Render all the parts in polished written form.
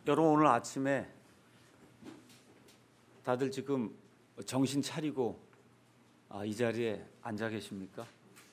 여러분 오늘 아침에 다들 지금 정신 차리고 이 자리에 앉아 계십니까?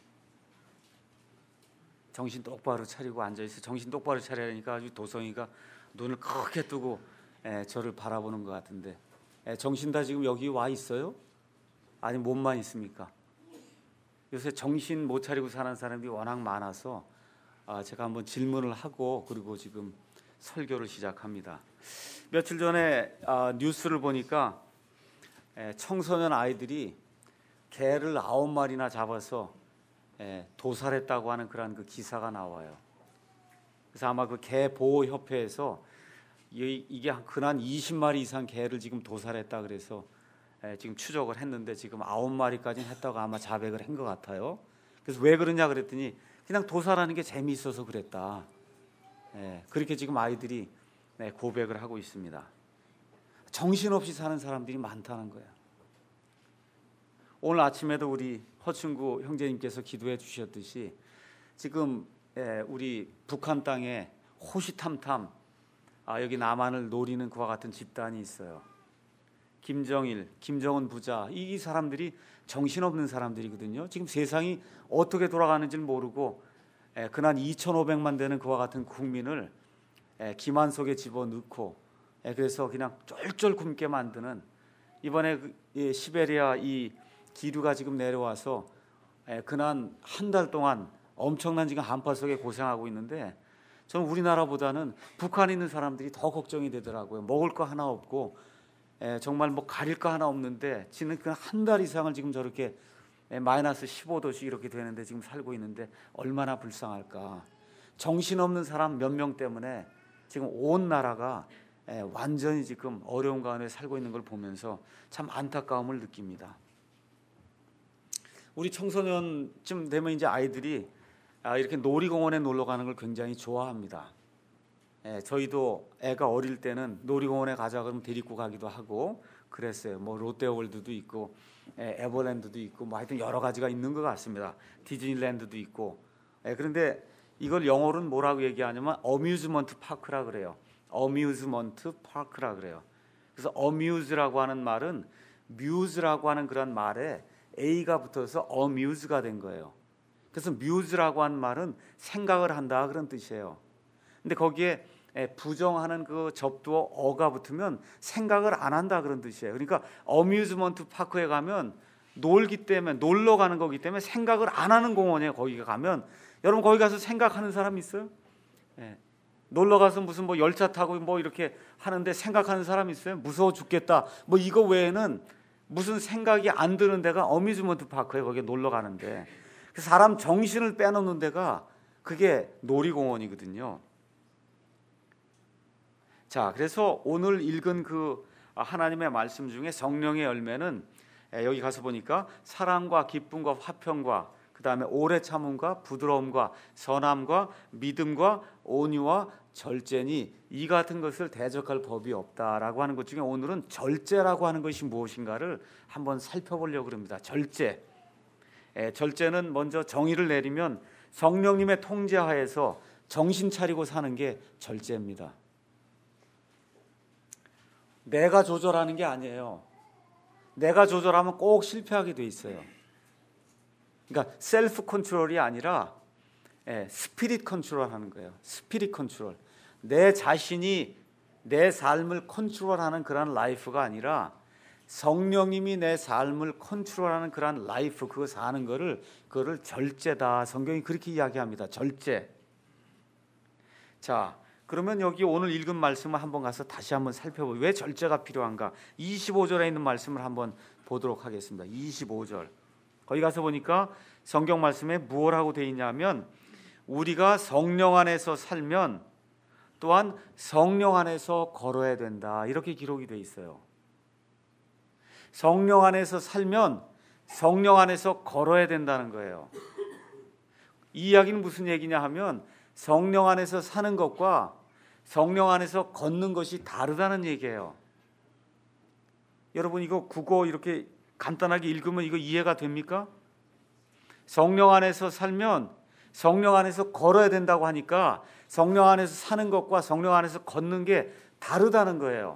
정신 똑바로 차리고 앉아 있어. 정신 똑바로 차리니까 아주 도성이가 눈을 크게 뜨고 저를 바라보는 것 같은데 정신 다 지금 여기 와 있어요? 아니 몸만 있습니까? 요새 정신 못 차리고 사는 사람들이 워낙 많아서 제가 한번 질문을 하고 그리고 지금 설교를 시작합니다. 며칠 전에 뉴스를 보니까 청소년 아이들이 개를 9마리나 잡아서 도살했다고 하는 그런 그 기사가 나와요. 그래서 아마 그 개 보호 협회에서 이게 근한 20마리 이상 개를 지금 도살했다 그래서 지금 추적을 했는데 지금 9마리까지는 했다고 아마 자백을 한 것 같아요. 그래서 왜 그러냐 그랬더니 그냥 도살하는 게 재미있어서 그랬다. 그렇게 지금 아이들이 고백을 하고 있습니다. 정신없이 사는 사람들이 많다는 거예요. 오늘 아침에도 우리 허충구 형제님께서 기도해 주셨듯이 지금 우리 북한 땅에 호시탐탐 여기 남한을 노리는 그와 같은 집단이 있어요. 김정일, 김정은 부자, 이 사람들이 정신없는 사람들이거든요. 지금 세상이 어떻게 돌아가는지를 모르고 근한 2,500만 되는 그와 같은 국민을 기만 속에 집어넣고 그래서 그냥 쫄쫄 굶게 만드는, 이번에 시베리아 이 기류가 지금 내려와서 근한 한 달 동안 엄청난 지금 한파 속에 고생하고 있는데 저는 우리나라보다는 북한에 있는 사람들이 더 걱정이 되더라고요. 먹을 거 하나 없고 정말 뭐 가릴 거 하나 없는데 지금 한 달 이상을 지금 저렇게 마이너스 15도씩 이렇게 되는데 지금 살고 있는데 얼마나 불쌍할까. 정신없는 사람 몇 명 때문에 지금 온 나라가 완전히 지금 어려운 가운데 살고 있는 걸 보면서 참 안타까움을 느낍니다. 우리 청소년쯤 되면 이제 아이들이 이렇게 놀이공원에 놀러 가는 걸 굉장히 좋아합니다. 저희도 애가 어릴 때는 놀이공원에 가자 그러면 데리고 가기도 하고 그랬어요. 뭐 롯데월드도 있고 에버랜드도 있고 뭐 하여튼 여러 가지가 있는 것 같습니다. 디즈니랜드도 있고. 그런데 이걸 영어로는 뭐라고 얘기하냐면 어뮤즈먼트 파크라 그래요. 어뮤즈먼트 파크라 그래요. 그래서 어뮤즈라고 하는 말은 뮤즈라고 하는 그런 말에 A가 붙어서 어뮤즈가 된 거예요. 그래서 뮤즈라고 하는 말은 생각을 한다 그런 뜻이에요. 근데 거기에 부정하는 그 접두어 어가 붙으면 생각을 안 한다 그런 뜻이에요. 그러니까 어뮤즈먼트 파크에 가면 놀기 때문에 놀러 가는 거기 때문에 생각을 안 하는 공원에 거기 가면 여러분 거기 가서 생각하는 사람 있어요? 놀러 가서 무슨 뭐 열차 타고 뭐 이렇게 하는데 생각하는 사람 있어요? 무서워 죽겠다. 뭐 이거 외에는 무슨 생각이 안 드는 데가 어뮤즈먼트 파크에 거기에 놀러 가는데 사람 정신을 빼놓는 데가 그게 놀이공원이거든요. 자, 그래서 오늘 읽은 그 하나님의 말씀 중에 성령의 열매는 여기 가서 보니까 사랑과 기쁨과 화평과 그 다음에 오래 참음과 부드러움과 선함과 믿음과 온유와 절제니 이 같은 것을 대적할 법이 없다라고 하는 것 중에 오늘은 절제라고 하는 것이 무엇인가를 한번 살펴보려고 합니다. 절제. 절제는 먼저 정의를 내리면 성령님의 통제하에서 정신 차리고 사는 게 절제입니다. 내가 조절하는 게 아니에요. 내가 조절하면 꼭 실패하게 돼 있어요. 그러니까 셀프 컨트롤이 아니라 스피릿 컨트롤 하는 거예요. 스피릿 컨트롤. 내 자신이 내 삶을 컨트롤하는 그런 라이프가 아니라 성령님이 내 삶을 컨트롤하는 그런 라이프, 그거 사는 그거를 절제다. 성경이 그렇게 이야기합니다. 절제. 자, 그러면 여기 오늘 읽은 말씀을 한번 가서 다시 한번 살펴보고 왜 절제가 필요한가? 25절에 있는 말씀을 한번 보도록 하겠습니다. 25절. 거기 가서 보니까 성경 말씀에 무엇하고 되어 있냐면 우리가 성령 안에서 살면 또한 성령 안에서 걸어야 된다. 이렇게 기록이 되어 있어요. 성령 안에서 살면 성령 안에서 걸어야 된다는 거예요. 이 이야기는 무슨 얘기냐 하면 성령 안에서 사는 것과 성령 안에서 걷는 것이 다르다는 얘기예요. 여러분 이거 국어 이렇게 간단하게 읽으면 이거 이해가 됩니까? 성령 안에서 살면 성령 안에서 걸어야 된다고 하니까 성령 안에서 사는 것과 성령 안에서 걷는 게 다르다는 거예요.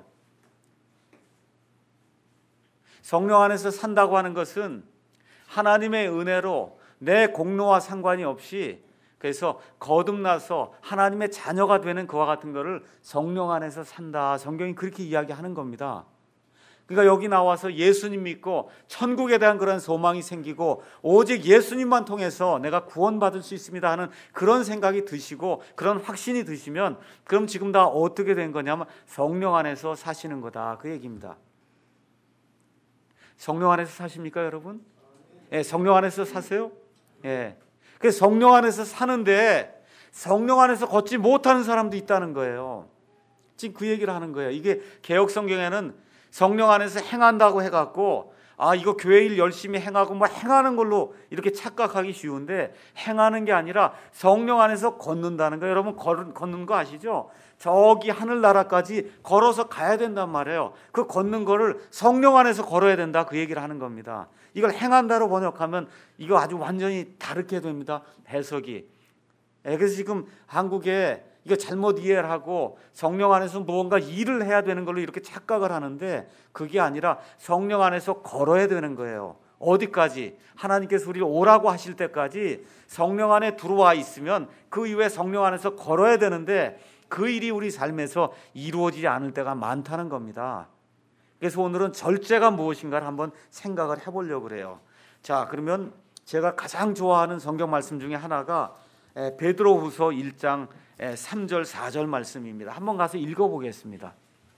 성령 안에서 산다고 하는 것은 하나님의 은혜로 내 공로와 상관이 없이, 그래서 거듭나서 하나님의 자녀가 되는 그와 같은 것을 성령 안에서 산다. 성경이 그렇게 이야기하는 겁니다. 그러니까 여기 나와서 예수님 믿고 천국에 대한 그런 소망이 생기고 오직 예수님만 통해서 내가 구원받을 수 있습니다 하는 그런 생각이 드시고 그런 확신이 드시면, 그럼 지금 다 어떻게 된 거냐면 성령 안에서 사시는 거다, 그 얘기입니다. 성령 안에서 사십니까, 여러분? 예, 성령 안에서 사세요? 예. 그래서 성령 안에서 사는데 성령 안에서 걷지 못하는 사람도 있다는 거예요. 지금 그 얘기를 하는 거예요. 이게 개역 성경에는 성령 안에서 행한다고 해갖고 이거 교회 일 열심히 행하고 뭐 행하는 걸로 이렇게 착각하기 쉬운데, 행하는 게 아니라 성령 안에서 걷는다는 거예요. 여러분 걷는 거 아시죠? 저기 하늘나라까지 걸어서 가야 된단 말이에요. 그 걷는 거를 성령 안에서 걸어야 된다, 그 얘기를 하는 겁니다. 이걸 행한다로 번역하면 이거 아주 완전히 다르게 됩니다, 해석이. 그래서 지금 한국에 이거 잘못 이해를 하고 성령 안에서 무언가 일을 해야 되는 걸로 이렇게 착각을 하는데, 그게 아니라 성령 안에서 걸어야 되는 거예요. 어디까지? 하나님께서 우리를 오라고 하실 때까지 성령 안에 들어와 있으면 그 이후에 성령 안에서 걸어야 되는데, 그 일이 우리 삶에서 이루어지지 않을 때가 많다는 겁니다. 그래서 오늘은 절제가 무엇인가를 한번 생각을 해보려고 그래요. 자, 그러면 제가 가장 좋아하는 성경 말씀 중에 하나가 베드로후서 1장 3절 4절 말씀입니다. 한번 가서 읽어보겠습니다.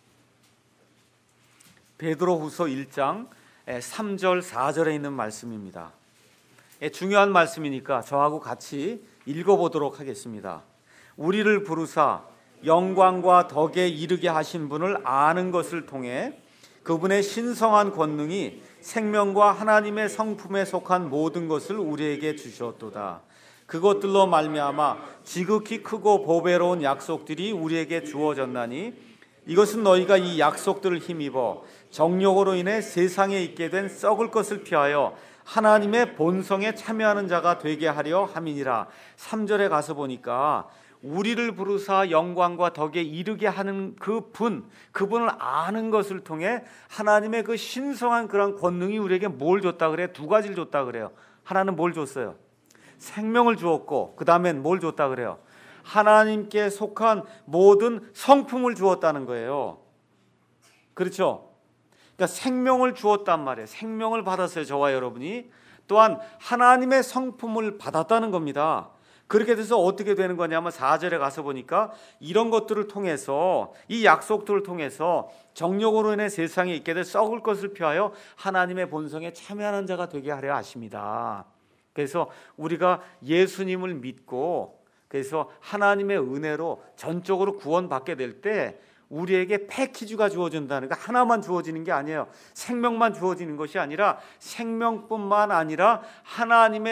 베드로후서 1장 3절 4절에 있는 말씀입니다. 중요한 말씀이니까 저하고 같이 읽어보도록 하겠습니다. 우리를 부르사 영광과 덕에 이르게 하신 분을 아는 것을 통해 그분의 신성한 권능이 생명과 하나님의 성품에 속한 모든 것을 우리에게 주셨도다. 그것들로 말미암아 지극히 크고 보배로운 약속들이 우리에게 주어졌나니, 이것은 너희가 이 약속들을 힘입어 정욕으로 인해 세상에 있게 된 썩을 것을 피하여 하나님의 본성에 참여하는 자가 되게 하려 함이니라. 3절에 가서 보니까 우리를 부르사 영광과 덕에 이르게 하는 그분을 아는 것을 통해 하나님의 그 신성한 그런 권능이 우리에게 뭘 줬다 그래요? 두 가지를 줬다 그래요. 하나는 뭘 줬어요? 생명을 주었고, 그 다음엔 뭘 줬다 그래요? 하나님께 속한 모든 성품을 주었다는 거예요. 그렇죠? 그러니까 생명을 주었단 말이에요. 생명을 받았어요, 저와 여러분이. 또한 하나님의 성품을 받았다는 겁니다. 그렇게 돼서 어떻게 되는 거냐면 4절에 가서 보니까 이런 것들을 통해서, 이 약속들을 통해서 정욕으로 인해 세상에 있게 될 썩을 것을 피하여 하나님의 본성에 참여하는 자가 되게 하려 하십니다. 그래서 우리가 예수님을 믿고, 그래서 하나님의 은혜로 전적으로 구원받게 될 때 우리에게 패키지가 주어진다는 거, 하나만 주어지는 게 아니에요. 생명만 주어지는 것이 아니라 생명뿐만 아니라 하나님의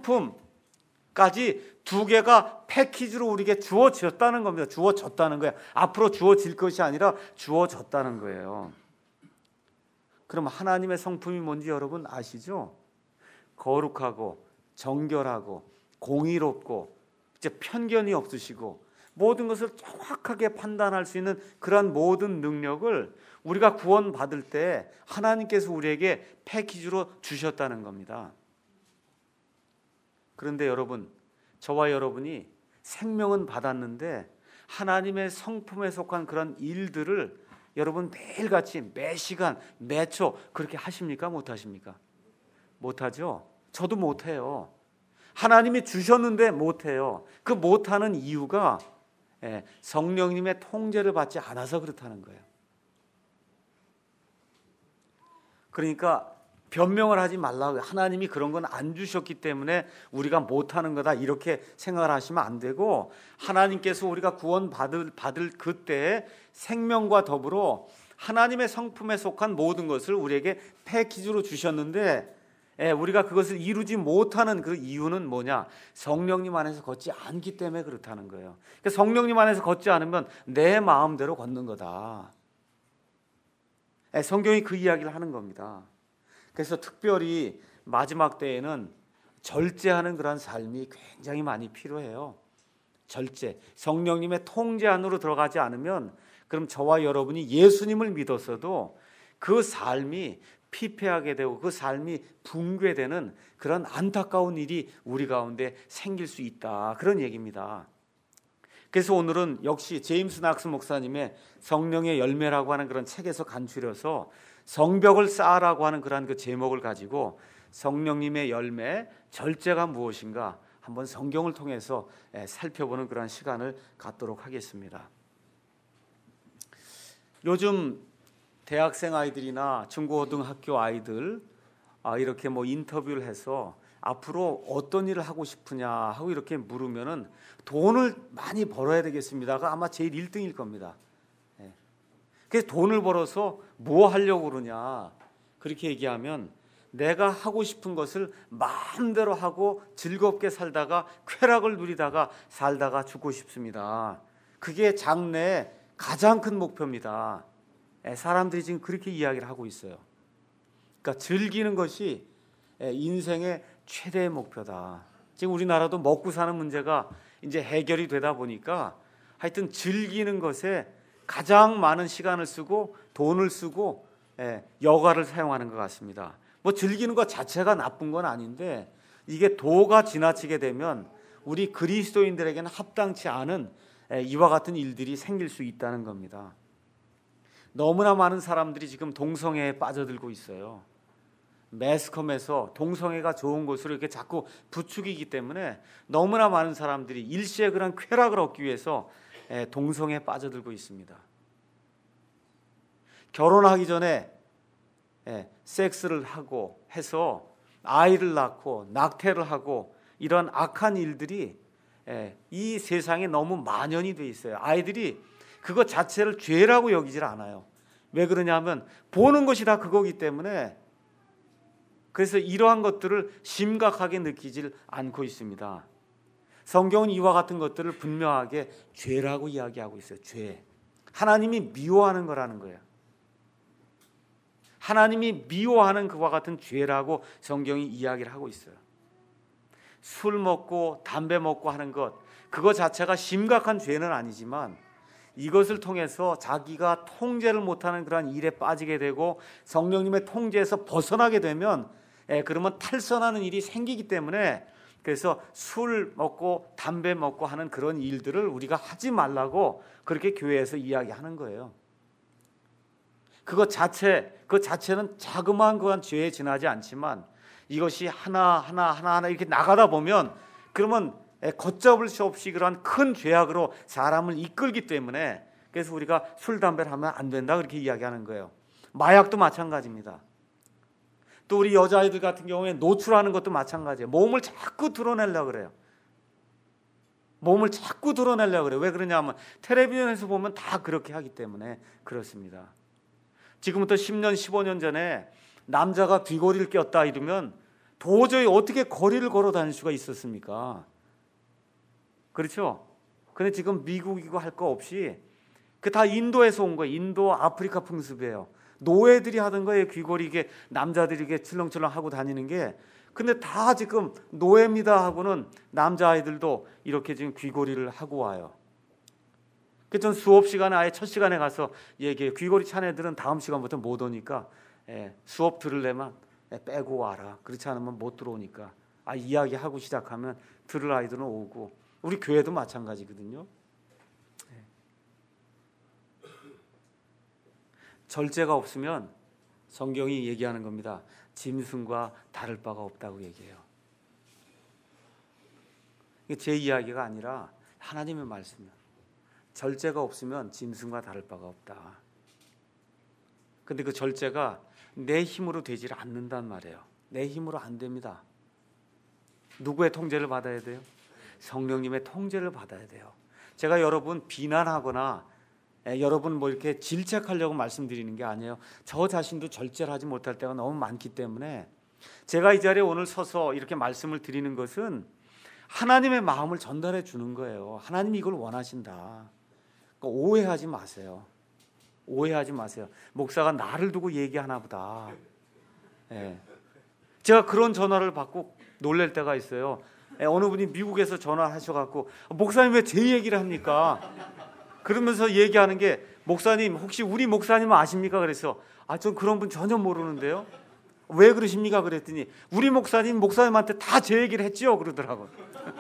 성품까지 두 개가 패키지로 우리에게 주어졌다는 겁니다. 주어졌다는 거예요. 앞으로 주어질 것이 아니라 주어졌다는 거예요. 그럼 하나님의 성품이 뭔지 여러분 아시죠? 거룩하고 정결하고 공의롭고 이제 편견이 없으시고 모든 것을 정확하게 판단할 수 있는 그런 모든 능력을 우리가 구원받을 때 하나님께서 우리에게 패키지로 주셨다는 겁니다. 그런데 여러분, 저와 여러분이 생명은 받았는데 하나님의 성품에 속한 그런 일들을 여러분 매일같이 매 시간 매초 그렇게 하십니까? 못하십니까? 못하죠. 저도 못해요. 하나님이 주셨는데 못해요. 그 못하는 이유가 성령님의 통제를 받지 않아서 그렇다는 거예요. 그러니까 변명을 하지 말라고요. 하나님이 그런 건 안 주셨기 때문에 우리가 못하는 거다, 이렇게 생각을 하시면 안 되고, 하나님께서 우리가 구원받을 그때에 생명과 더불어 하나님의 성품에 속한 모든 것을 우리에게 패키지로 주셨는데, 우리가 그것을 이루지 못하는 그 이유는 뭐냐? 성령님 안에서 걷지 않기 때문에 그렇다는 거예요. 그러니까 성령님 안에서 걷지 않으면 내 마음대로 걷는 거다. 성경이 그 이야기를 하는 겁니다. 그래서 특별히 마지막 때에는 절제하는 그런 삶이 굉장히 많이 필요해요. 절제, 성령님의 통제 안으로 들어가지 않으면 그럼 저와 여러분이 예수님을 믿었어도 그 삶이 피폐하게 되고 그 삶이 붕괴되는 그런 안타까운 일이 우리 가운데 생길 수 있다. 그런 얘기입니다. 그래서 오늘은 역시 제임스 낙스 목사님의 성령의 열매라고 하는 그런 책에서 간추려서 성벽을 쌓으라고 하는 그런 그 제목을 가지고 성령님의 열매, 절제가 무엇인가 한번 성경을 통해서 살펴보는 그런 시간을 갖도록 하겠습니다. 요즘 대학생 아이들이나 중고등학교 아이들 이렇게 뭐 인터뷰를 해서 앞으로 어떤 일을 하고 싶으냐 하고 이렇게 물으면은 돈을 많이 벌어야 되겠습니다가 아마 제일 1등일 겁니다. 그래서 돈을 벌어서 뭐 하려고 그러냐 그렇게 얘기하면 내가 하고 싶은 것을 마음대로 하고 즐겁게 살다가 쾌락을 누리다가 살다가 죽고 싶습니다. 그게 장래의 가장 큰 목표입니다. 사람들이 지금 그렇게 이야기를 하고 있어요. 그러니까 즐기는 것이 인생의 최대의 목표다. 지금 우리나라도 먹고 사는 문제가 이제 해결이 되다 보니까 하여튼 즐기는 것에 가장 많은 시간을 쓰고 돈을 쓰고 여가를 사용하는 것 같습니다. 뭐 즐기는 것 자체가 나쁜 건 아닌데 이게 도가 지나치게 되면 우리 그리스도인들에게는 합당치 않은 이와 같은 일들이 생길 수 있다는 겁니다. 너무나 많은 사람들이 지금 동성애에 빠져들고 있어요. 매스컴에서 동성애가 좋은 것으로 이렇게 자꾸 부추기기 때문에 너무나 많은 사람들이 일시에 그런 쾌락을 얻기 위해서 동성애에 빠져들고 있습니다. 결혼하기 전에 섹스를 하고 해서 아이를 낳고 낙태를 하고 이런 악한 일들이 이 세상에 너무 만연이 돼 있어요. 아이들이 그것 자체를 죄라고 여기질 않아요. 왜 그러냐면 보는 것이 다 그거기 때문에 그래서 이러한 것들을 심각하게 느끼질 않고 있습니다. 성경은 이와 같은 것들을 분명하게 죄라고 이야기하고 있어요. 죄. 하나님이 미워하는 거라는 거예요. 하나님이 미워하는 그와 같은 죄라고 성경이 이야기를 하고 있어요. 술 먹고 담배 먹고 하는 것 그거 자체가 심각한 죄는 아니지만 이것을 통해서 자기가 통제를 못하는 그런 일에 빠지게 되고 성령님의 통제에서 벗어나게 되면 그러면 탈선하는 일이 생기기 때문에 그래서 술 먹고 담배 먹고 하는 그런 일들을 우리가 하지 말라고 그렇게 교회에서 이야기하는 거예요. 그 자체는 자그마한 그한 죄에 지나지 않지만 이것이 하나 이렇게 나가다 보면 그러면 걷잡을 수 없이 그러한 큰 죄악으로 사람을 이끌기 때문에 그래서 우리가 술, 담배를 하면 안 된다 그렇게 이야기하는 거예요. 마약도 마찬가지입니다. 또 우리 여자아이들 같은 경우에 노출하는 것도 마찬가지예요. 몸을 자꾸 드러내려고 그래요. 몸을 자꾸 드러내려고 그래요. 왜 그러냐면 텔레비전에서 보면 다 그렇게 하기 때문에 그렇습니다. 지금부터 10년, 15년 전에 남자가 귀걸이를 꼈다 이러면 도저히 어떻게 거리를 걸어 다닐 수가 있었습니까? 그렇죠? 근데 지금 미국이고 할 거 없이 그 다 인도에서 온 거예요. 인도, 아프리카 풍습이에요. 노예들이 하던 거예요. 귀걸이 이게 남자들이 이게 출렁출렁 하고 다니는 게. 근데 다 지금 노예입니다 하고는 남자아이들도 이렇게 지금 귀걸이를 하고 와요. 그래서 전 수업 시간에 아예 첫 시간에 가서 얘기해요. 귀걸이 찬 애들은 다음 시간부터 못 오니까 수업 들으려면 빼고 와라. 그렇지 않으면 못 들어오니까. 이야기하고 시작하면 들을 아이들은 오고. 우리 교회도 마찬가지거든요. 절제가 없으면 성경이 얘기하는 겁니다. 짐승과 다를 바가 없다고 얘기해요. 이게 제 이야기가 아니라 하나님의 말씀이에요. 절제가 없으면 짐승과 다를 바가 없다. 근데 그 절제가 내 힘으로 되질 않는단 말이에요. 내 힘으로 안 됩니다. 누구의 통제를 받아야 돼요? 성령님의 통제를 받아야 돼요. 제가 여러분 비난하거나 여러분 뭐 이렇게 질책하려고 말씀드리는 게 아니에요. 저 자신도 절제를 하지 못할 때가 너무 많기 때문에 제가 이 자리에 오늘 서서 이렇게 말씀을 드리는 것은 하나님의 마음을 전달해 주는 거예요. 하나님이 이걸 원하신다. 그러니까 오해하지 마세요. 오해하지 마세요. 목사가 나를 두고 얘기하나 보다. 제가 그런 전화를 받고 놀랄 때가 있어요. 어느 분이 미국에서 전화하셔갖고 목사님 왜 제 얘기를 합니까? 그러면서 얘기하는 게 목사님 혹시 우리 목사님 아십니까? 그래서 전 그런 분 전혀 모르는데요. 왜 그러십니까? 그랬더니 우리 목사님한테 다 제 얘기를 했지요 그러더라고요.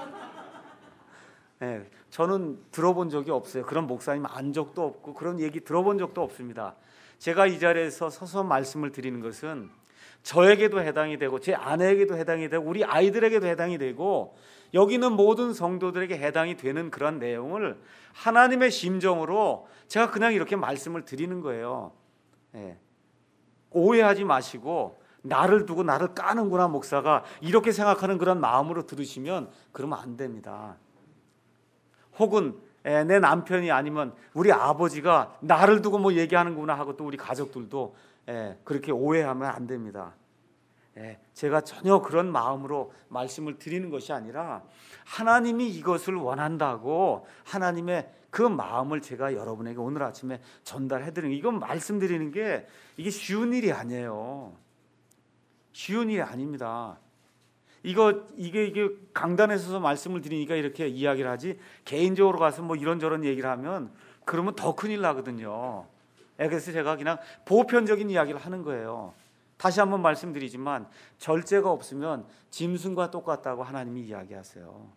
네, 저는 들어본 적이 없어요. 그런 목사님 안 적도 없고 그런 얘기 들어본 적도 없습니다. 제가 이 자리에서 서서 말씀을 드리는 것은 저에게도 해당이 되고 제 아내에게도 해당이 되고 우리 아이들에게도 해당이 되고 여기 있는 모든 성도들에게 해당이 되는 그런 내용을 하나님의 심정으로 제가 그냥 이렇게 말씀을 드리는 거예요. 네. 오해하지 마시고 나를 두고 나를 까는구나 목사가 이렇게 생각하는 그런 마음으로 들으시면 그러면 안 됩니다. 혹은 내 남편이 아니면 우리 아버지가 나를 두고 뭐 얘기하는구나 하고 또 우리 가족들도 그렇게 오해하면 안 됩니다. 제가 전혀 그런 마음으로 말씀을 드리는 것이 아니라 하나님이 이것을 원한다고 하나님의 그 마음을 제가 여러분에게 오늘 아침에 전달해드리는 이건 말씀드리는 게 이게 쉬운 일이 아니에요. 쉬운 일이 아닙니다. 이게 강단에 서서 말씀을 드리니까 이렇게 이야기를 하지 개인적으로 가서 뭐 이런저런 얘기를 하면 그러면 더 큰일 나거든요. 그래서 제가 그냥 보편적인 이야기를 하는 거예요. 다시 한번 말씀드리지만 절제가 없으면 짐승과 똑같다고 하나님이 이야기하세요.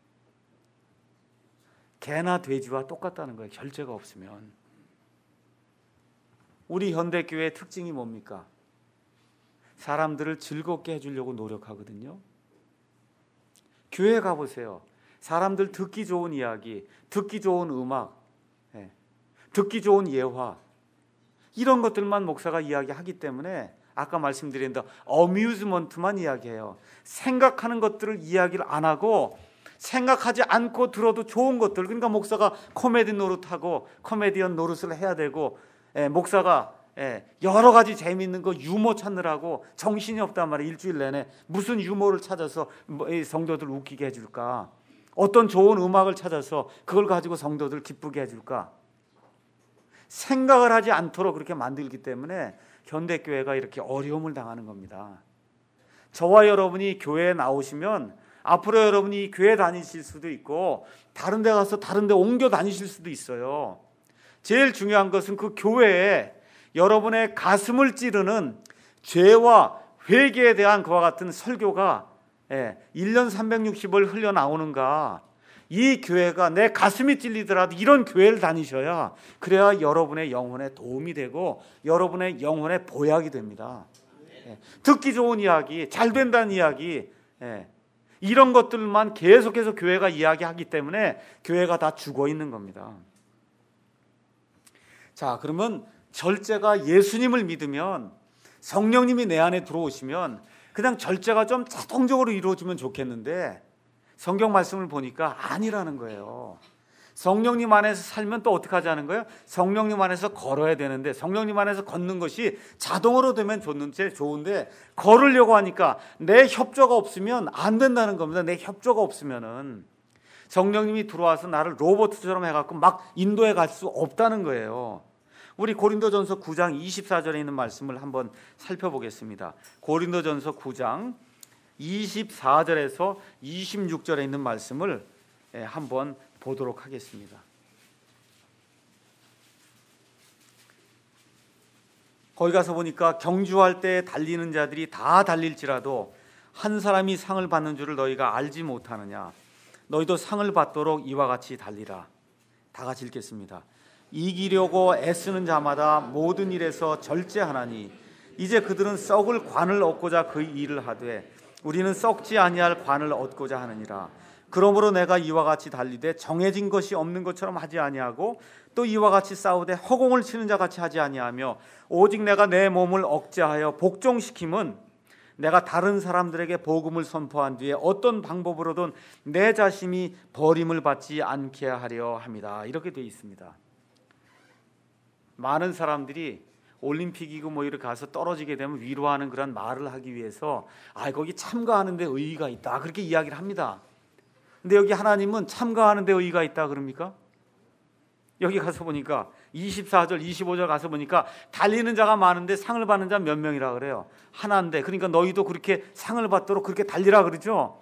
개나 돼지와 똑같다는 거예요. 절제가 없으면. 우리 현대교회의 특징이 뭡니까? 사람들을 즐겁게 해주려고 노력하거든요. 교회 가보세요. 사람들 듣기 좋은 이야기, 듣기 좋은 음악, 듣기 좋은 예화 이런 것들만 목사가 이야기하기 때문에 아까 말씀드린 어뮤즈먼트만 이야기해요. 생각하는 것들을 이야기를 안 하고 생각하지 않고 들어도 좋은 것들, 그러니까 목사가 코미디 노릇하고 코미디언 노릇을 해야 되고 목사가 여러 가지 재미있는 거 유머 찾느라고 정신이 없단 말이에요. 일주일 내내 무슨 유머를 찾아서 성도들 웃기게 해줄까? 어떤 좋은 음악을 찾아서 그걸 가지고 성도들 기쁘게 해줄까? 생각을 하지 않도록 그렇게 만들기 때문에 현대교회가 이렇게 어려움을 당하는 겁니다. 저와 여러분이 교회에 나오시면 앞으로 여러분이 교회 다니실 수도 있고 다른 데 가서 다른 데 옮겨 다니실 수도 있어요. 제일 중요한 것은 그 교회에 여러분의 가슴을 찌르는 죄와 회개에 대한 그와 같은 설교가 1년 360을 흘러나오는가. 이 교회가 내 가슴이 찔리더라도 이런 교회를 다니셔야 그래야 여러분의 영혼에 도움이 되고 여러분의 영혼에 보약이 됩니다. 듣기 좋은 이야기, 잘 된다는 이야기 이런 것들만 계속해서 교회가 이야기하기 때문에 교회가 다 죽어 있는 겁니다. 자, 그러면 절제가 예수님을 믿으면 성령님이 내 안에 들어오시면 그냥 절제가 좀 자동적으로 이루어지면 좋겠는데 성경 말씀을 보니까 아니라는 거예요. 성령님 안에서 살면 또 어떻게 하자는 거예요? 성령님 안에서 걸어야 되는데 성령님 안에서 걷는 것이 자동으로 되면 좋은데 걸으려고 하니까 내 협조가 없으면 안 된다는 겁니다. 내 협조가 없으면은 성령님이 들어와서 나를 로봇처럼 해갖고 막 인도해 갈 수 없다는 거예요. 우리 고린도전서 9장 24절에 있는 말씀을 한번 살펴보겠습니다. 고린도전서 9장 24절에서 26절에 있는 말씀을 한번 보도록 하겠습니다. 거기 가서 보니까 경주할 때 달리는 자들이 다 달릴지라도 한 사람이 상을 받는 줄을 너희가 알지 못하느냐. 너희도 상을 받도록 이와 같이 달리라. 다 같이 읽겠습니다. 이기려고 애쓰는 자마다 모든 일에서 절제하나니 이제 그들은 썩을 관을 얻고자 그 일을 하되 우리는 썩지 아니할 관을 얻고자 하느니라. 그러므로 내가 이와 같이 달리되 정해진 것이 없는 것처럼 하지 아니하고 또 이와 같이 싸우되 허공을 치는 자 같이 하지 아니하며 오직 내가 내 몸을 억제하여 복종시킴은 내가 다른 사람들에게 복음을 선포한 뒤에 어떤 방법으로든 내 자신이 버림을 받지 않게 하려 함이다. 이렇게 되어 있습니다. 많은 사람들이 올림픽이고 뭐 이렇게 가서 떨어지게 되면 위로하는 그런 말을 하기 위해서 거기 참가하는 데 의의가 있다 그렇게 이야기를 합니다. 근데 여기 하나님은 참가하는 데 의의가 있다 그럽니까? 여기 가서 보니까 24절 25절 가서 보니까 달리는 자가 많은데 상을 받는 자 몇 명이라 그래요? 하나인데 그러니까 너희도 그렇게 상을 받도록 그렇게 달리라 그러죠.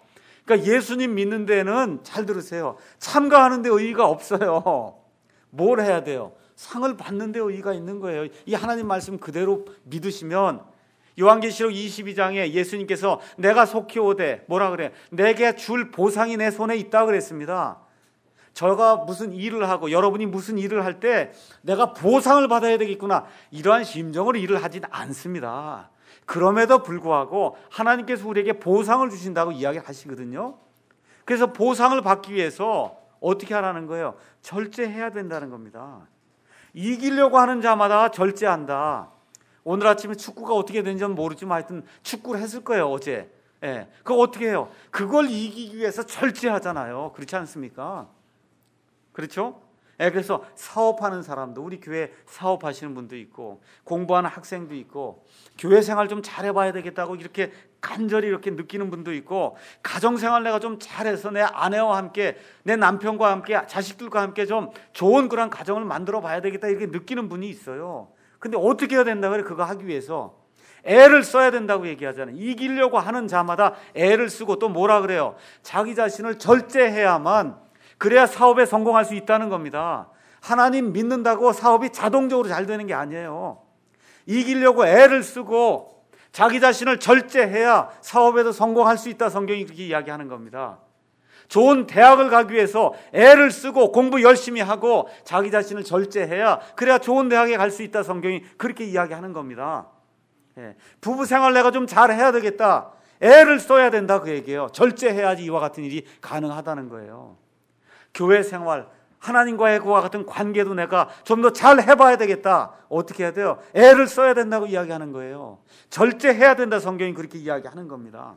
그러니까 예수님 믿는 데는, 잘 들으세요, 참가하는 데 의의가 없어요. 뭘 해야 돼요? 상을 받는 데 의의가 있는 거예요. 이 하나님 말씀 그대로 믿으시면, 요한계시록 22장에 예수님께서 내가 속히 오되 뭐라 그래? 내게 줄 보상이 내 손에 있다 그랬습니다. 저가 무슨 일을 하고 여러분이 무슨 일을 할 때 내가 보상을 받아야 되겠구나, 이러한 심정으로 일을 하진 않습니다. 그럼에도 불구하고 하나님께서 우리에게 보상을 주신다고 이야기하시거든요. 그래서 보상을 받기 위해서 어떻게 하라는 거예요? 절제해야 된다는 겁니다. 이기려고 하는 자마다 절제한다. 오늘 아침에 축구가 어떻게 되는지는 모르지만 하여튼 축구를 했을 거예요, 어제. 예, 그거 어떻게 해요? 그걸 이기기 위해서 절제하잖아요. 그렇지 않습니까? 그렇죠? 예, 그래서 사업하는 사람도, 우리 교회 사업하시는 분도 있고, 공부하는 학생도 있고, 교회 생활 좀 잘해봐야 되겠다고 이렇게 간절히 이렇게 느끼는 분도 있고, 가정생활 내가 좀 잘해서 내 아내와 함께, 내 남편과 함께, 자식들과 함께 좀 좋은 그런 가정을 만들어 봐야 되겠다 이렇게 느끼는 분이 있어요. 근데 어떻게 해야 된다 그래? 그거 하기 위해서 애를 써야 된다고 얘기하잖아요. 이기려고 하는 자마다 애를 쓰고, 또 뭐라 그래요? 자기 자신을 절제해야만, 그래야 사업에 성공할 수 있다는 겁니다. 하나님 믿는다고 사업이 자동적으로 잘 되는 게 아니에요. 이기려고 애를 쓰고 자기 자신을 절제해야 사업에도 성공할 수 있다, 성경이 그렇게 이야기하는 겁니다. 좋은 대학을 가기 위해서 애를 쓰고 공부 열심히 하고 자기 자신을 절제해야, 그래야 좋은 대학에 갈 수 있다, 성경이 그렇게 이야기하는 겁니다. 예. 부부 생활 내가 좀 잘해야 되겠다, 애를 써야 된다, 그 얘기예요. 절제해야지 이와 같은 일이 가능하다는 거예요. 교회 생활, 하나님과의 그와 같은 관계도 내가 좀 더 잘 해봐야 되겠다. 어떻게 해야 돼요? 애를 써야 된다고 이야기하는 거예요. 절제해야 된다, 성경이 그렇게 이야기하는 겁니다.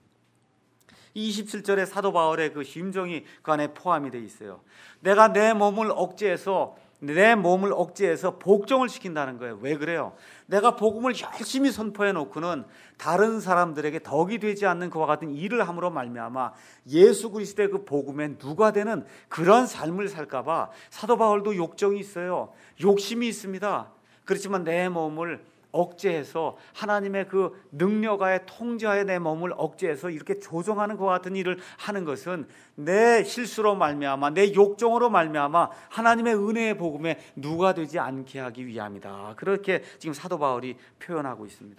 27절에 사도 바울의 그 심정이 그 안에 포함이 되어 있어요. 내가 내 몸을 억제해서 복종을 시킨다는 거예요. 왜 그래요? 내가 복음을 열심히 선포해 놓고는 다른 사람들에게 덕이 되지 않는 그와 같은 일을 함으로 말미암아 예수 그리스도의 그 복음에 누가 되는 그런 삶을 살까 봐 사도 바울도 욕정이 있어요. 욕심이 있습니다. 그렇지만 내 몸을 억제해서, 하나님의 그 능력하에 통제하에 내 몸을 억제해서 이렇게 조정하는 것 같은 일을 하는 것은 내 실수로 말미암아, 내 욕정으로 말미암아 하나님의 은혜의 복음에 누가 되지 않게 하기 위함이다. 그렇게 지금 사도 바울이 표현하고 있습니다.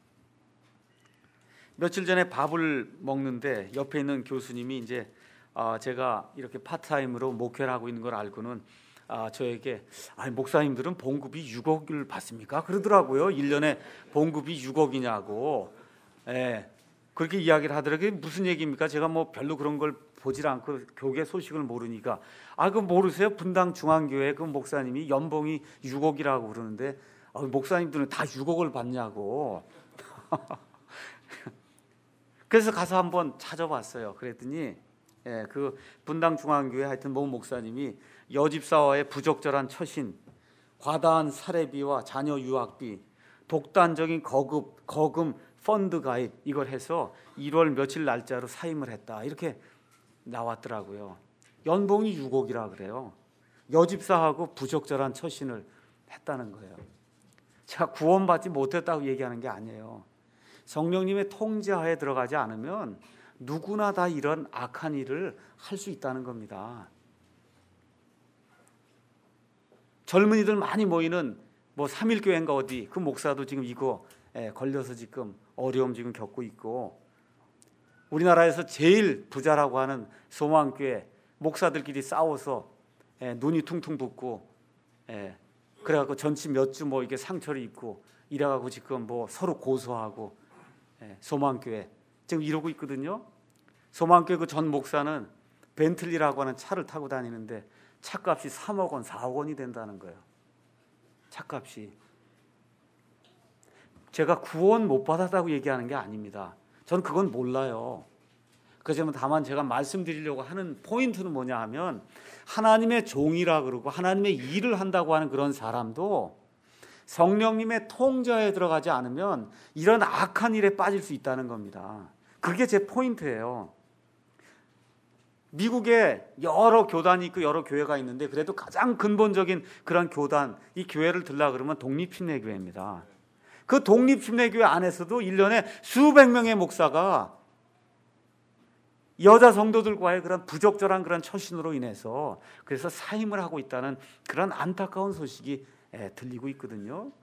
며칠 전에 밥을 먹는데 옆에 있는 교수님이 이제 제가 이렇게 파트타임으로 목회를 하고 있는 걸 알고는 저에게 목사님들은 봉급이 6억을 받습니까? 그러더라고요. 1년에 봉급이 6억이냐고. 예, 그렇게 이야기를 하더라고요. 그게 무슨 얘기입니까? 제가 뭐 별로 그런 걸 보질 않고 교계 소식을 모르니까, 그거 모르세요? 분당 중앙교회 그 목사님이 연봉이 6억이라고 그러는데 목사님들은 다 6억을 받냐고. 그래서 가서 한번 찾아봤어요. 그랬더니 그 분당 중앙교회 하여튼某목사님이 여집사와의 부적절한 처신, 과다한 사례비와 자녀 유학비, 독단적인 거금 펀드 가입, 이걸 해서 1월 며칠 날짜로 사임을 했다, 이렇게 나왔더라고요. 연봉이 6억이라 그래요. 여집사하고 부적절한 처신을 했다는 거예요. 제가 구원받지 못했다고 얘기하는 게 아니에요. 성령님의 통제하에 들어가지 않으면 누구나 다 이런 악한 일을 할 수 있다는 겁니다. 젊은이들 많이 모이는 뭐 3일교회인가 어디, 그 목사도 지금 이거 걸려서 지금 어려움 지금 겪고 있고, 우리나라에서 제일 부자라고 하는 소망교회 목사들끼리 싸워서 눈이 퉁퉁 붓고, 그래갖고 전치 몇 주 뭐 이게 상처를 입고 이래갖고 지금 뭐 서로 고소하고, 소망교회 지금 이러고 있거든요. 소망교회 그 전 목사는 벤틀리라고 하는 차를 타고 다니는데 차값이 3억 원, 4억 원이 된다는 거예요. 차값이. 제가 구원 못 받았다고 얘기하는 게 아닙니다. 저는 그건 몰라요. 그렇지만 다만 제가 말씀드리려고 하는 포인트는 뭐냐 하면, 하나님의 종이라 그러고 하나님의 일을 한다고 하는 그런 사람도 성령님의 통제에 들어가지 않으면 이런 악한 일에 빠질 수 있다는 겁니다. 그게 제 포인트예요. 미국에 여러 교단이 있고 여러 교회가 있는데, 그래도 가장 근본적인 그런 교단, 이 교회를 들라 그러면 독립침례교회입니다. 그 독립침례교회 안에서도 1년에 수백 명의 목사가 여자 성도들과의 그런 부적절한 그런 처신으로 인해서 그래서 사임을 하고 있다는 그런 안타까운 소식이 들리고 있거든요.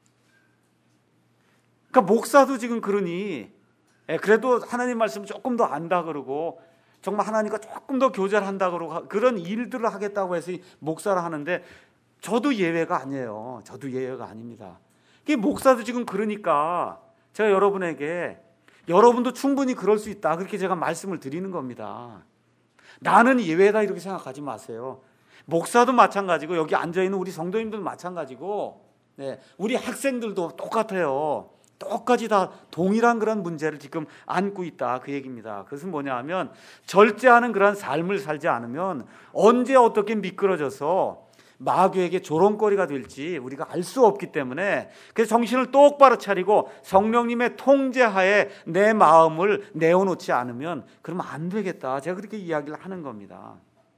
그러니까 목사도 지금 그러니 그래도 하나님 말씀을 조금 더 안다 그러고 정말 하나님과 조금 더 교제를 한다 그러고 그런 일들을 하겠다고 해서 목사를 하는데 저도 예외가 아니에요. 저도 예외가 아닙니다. 목사도 지금 그러니까 제가 여러분에게 여러분도 충분히 그럴 수 있다 그렇게 제가 말씀을 드리는 겁니다. 나는 예외다 이렇게 생각하지 마세요. 목사도 마찬가지고 여기 앉아있는 우리 성도님들도 마찬가지고 우리 학생들도 똑같아요. 똑같이 다 동일한 그런 문제를 지금 안고 있다 그 얘기입니다. 그것은 뭐냐 하면 절제하는 그런 삶을 살지 않으면 언제 어떻게 미끄러져서 마귀에게 조롱거리가 될지 우리가 알 수 없기 때문에 그래서 정신을 똑바로 차리고 성령님의 통제하에 내 마음을 내어놓지 않으면 그러면 안 되겠다. 제가 그렇게 이야기를 하는 겁니다.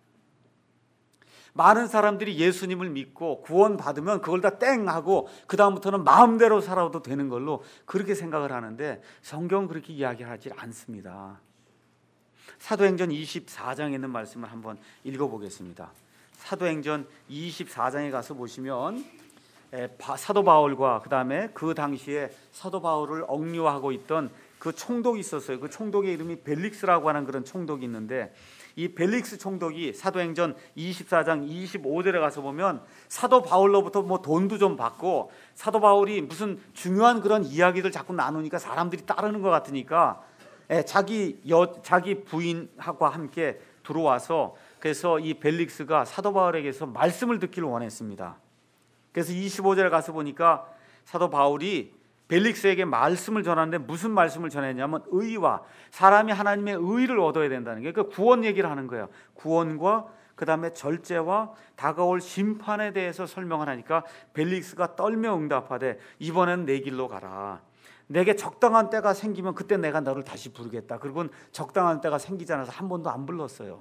많은 사람들이 예수님을 믿고 구원받으면 그걸 다 땡 하고 그 다음부터는 마음대로 살아도 되는 걸로 그렇게 생각을 하는데 성경은 그렇게 이야기하지 않습니다. 사도행전 24장에 있는 말씀을 한번 읽어보겠습니다. 사도행전 24장에 가서 보시면 사도 바울과 그 다음에 그 당시에 사도 바울을 억류하고 있던 그 총독이 있었어요. 그 총독의 이름이 벨릭스라고 하는 그런 총독이 있는데 이 벨릭스 총독이 사도행전 24장 25절에 가서 보면 사도 바울로부터 뭐 돈도 좀 받고 사도 바울이 무슨 중요한 그런 이야기들 자꾸 나누니까 사람들이 따르는 것 같으니까 자기 부인과 함께 들어와서 그래서 이 벨릭스가 사도 바울에게서 말씀을 듣기를 원했습니다. 그래서 25절에 가서 보니까 사도 바울이 벨릭스에게 말씀을 전하는데 무슨 말씀을 전했냐면 의와 사람이 하나님의 의를 얻어야 된다는 게 그러니까 구원 얘기를 하는 거예요. 구원과 그 다음에 절제와 다가올 심판에 대해서 설명을 하니까 벨릭스가 떨며 응답하되 이번엔 내 길로 가라. 내게 적당한 때가 생기면 그때 내가 너를 다시 부르겠다. 그리고는 적당한 때가 생기지 않아서 한 번도 안 불렀어요.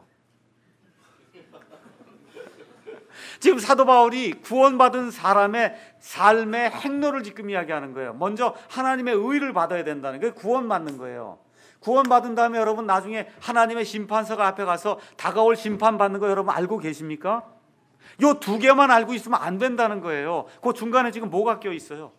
지금 사도 바울이 구원받은 사람의 삶의 행로를 지금 이야기하는 거예요. 먼저 하나님의 의를 받아야 된다는 게 구원받는 거예요. 구원받은 다음에 여러분 나중에 하나님의 심판서가 앞에 가서 다가올 심판받는 거 여러분 알고 계십니까? 요 두 개만 알고 있으면 안 된다는 거예요. 그 중간에 지금 뭐가 껴 있어요?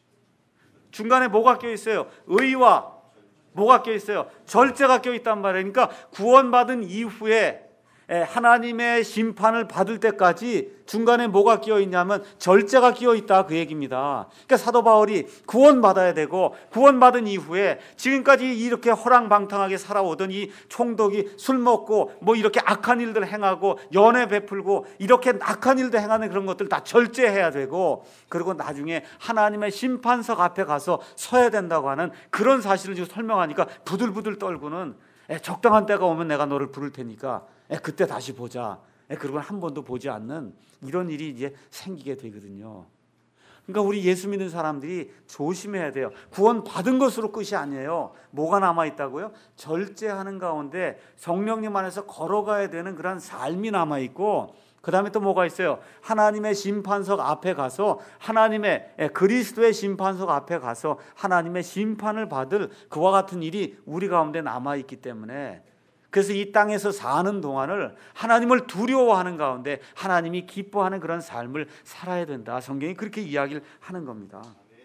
중간에 뭐가 껴 있어요? 의와 뭐가 껴 있어요? 절제가 껴 있단 말이에요. 그러니까 구원받은 이후에 하나님의 심판을 받을 때까지 중간에 뭐가 끼어 있냐면 절제가 끼어 있다 그 얘기입니다. 그러니까 사도 바울이 구원받아야 되고 구원받은 이후에 지금까지 이렇게 허랑방탕하게 살아오던 이 총독이 술 먹고 뭐 이렇게 악한 일들 행하고 연애 베풀고 이렇게 악한 일들 행하는 그런 것들 다 절제해야 되고 그리고 나중에 하나님의 심판석 앞에 가서 서야 된다고 하는 그런 사실을 지금 설명하니까 부들부들 떨고는 적당한 때가 오면 내가 너를 부를 테니까 그때 다시 보자. 그리고 한 번도 보지 않는 이런 일이 이제 생기게 되거든요. 그러니까 우리 예수 믿는 사람들이 조심해야 돼요. 구원 받은 것으로 끝이 아니에요. 뭐가 남아 있다고요? 절제하는 가운데 성령님 안에서 걸어가야 되는 그런 삶이 남아 있고 그 다음에 또 뭐가 있어요? 하나님의 심판석 앞에 가서 하나님의 그리스도의 심판석 앞에 가서 하나님의 심판을 받을 그와 같은 일이 우리 가운데 남아 있기 때문에 그래서 이 땅에서 사는 동안을 하나님을 두려워하는 가운데 하나님이 기뻐하는 그런 삶을 살아야 된다. 성경이 그렇게 이야기를 하는 겁니다.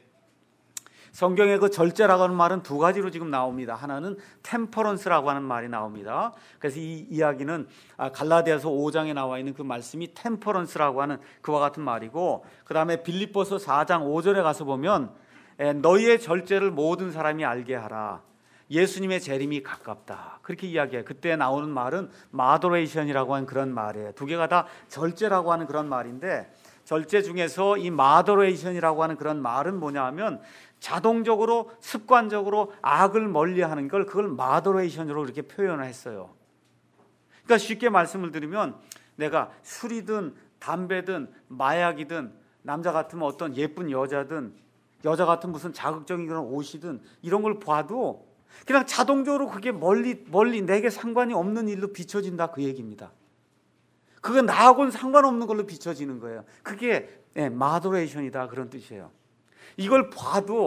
성경에 그 절제라고 하는 말은 두 가지로 지금 나옵니다. 하나는 템퍼런스라고 하는 말이 나옵니다. 그래서 이 이야기는 갈라디아서 5장에 나와 있는 그 말씀이 템퍼런스라고 하는 그와 같은 말이고 그 다음에 빌립보서 4장 5절에 가서 보면 너희의 절제를 모든 사람이 알게 하라. 예수님의 재림이 가깝다. 그렇게 이야기해요. 그때 나오는 말은 마더레이션이라고 하는 그런 말이에요. 두 개가 다 절제라고 하는 그런 말인데 절제 중에서 이 마더레이션이라고 하는 그런 말은 뭐냐 하면 자동적으로 습관적으로 악을 멀리하는 걸 그걸 마더레이션으로 이렇게 표현을 했어요. 그러니까 쉽게 말씀을 드리면 내가 술이든 담배든 마약이든 남자 같으면 어떤 예쁜 여자든 여자 같은 무슨 자극적인 그런 옷이든 이런 걸 봐도 그냥 자동적으로 그게 멀리 내게 상관이 없는 일로 비춰진다 그 얘기입니다. 그건 나하고는 상관없는 걸로 비춰지는 거예요. 그게 마더레이션이다 그런 뜻이에요. 이걸 봐도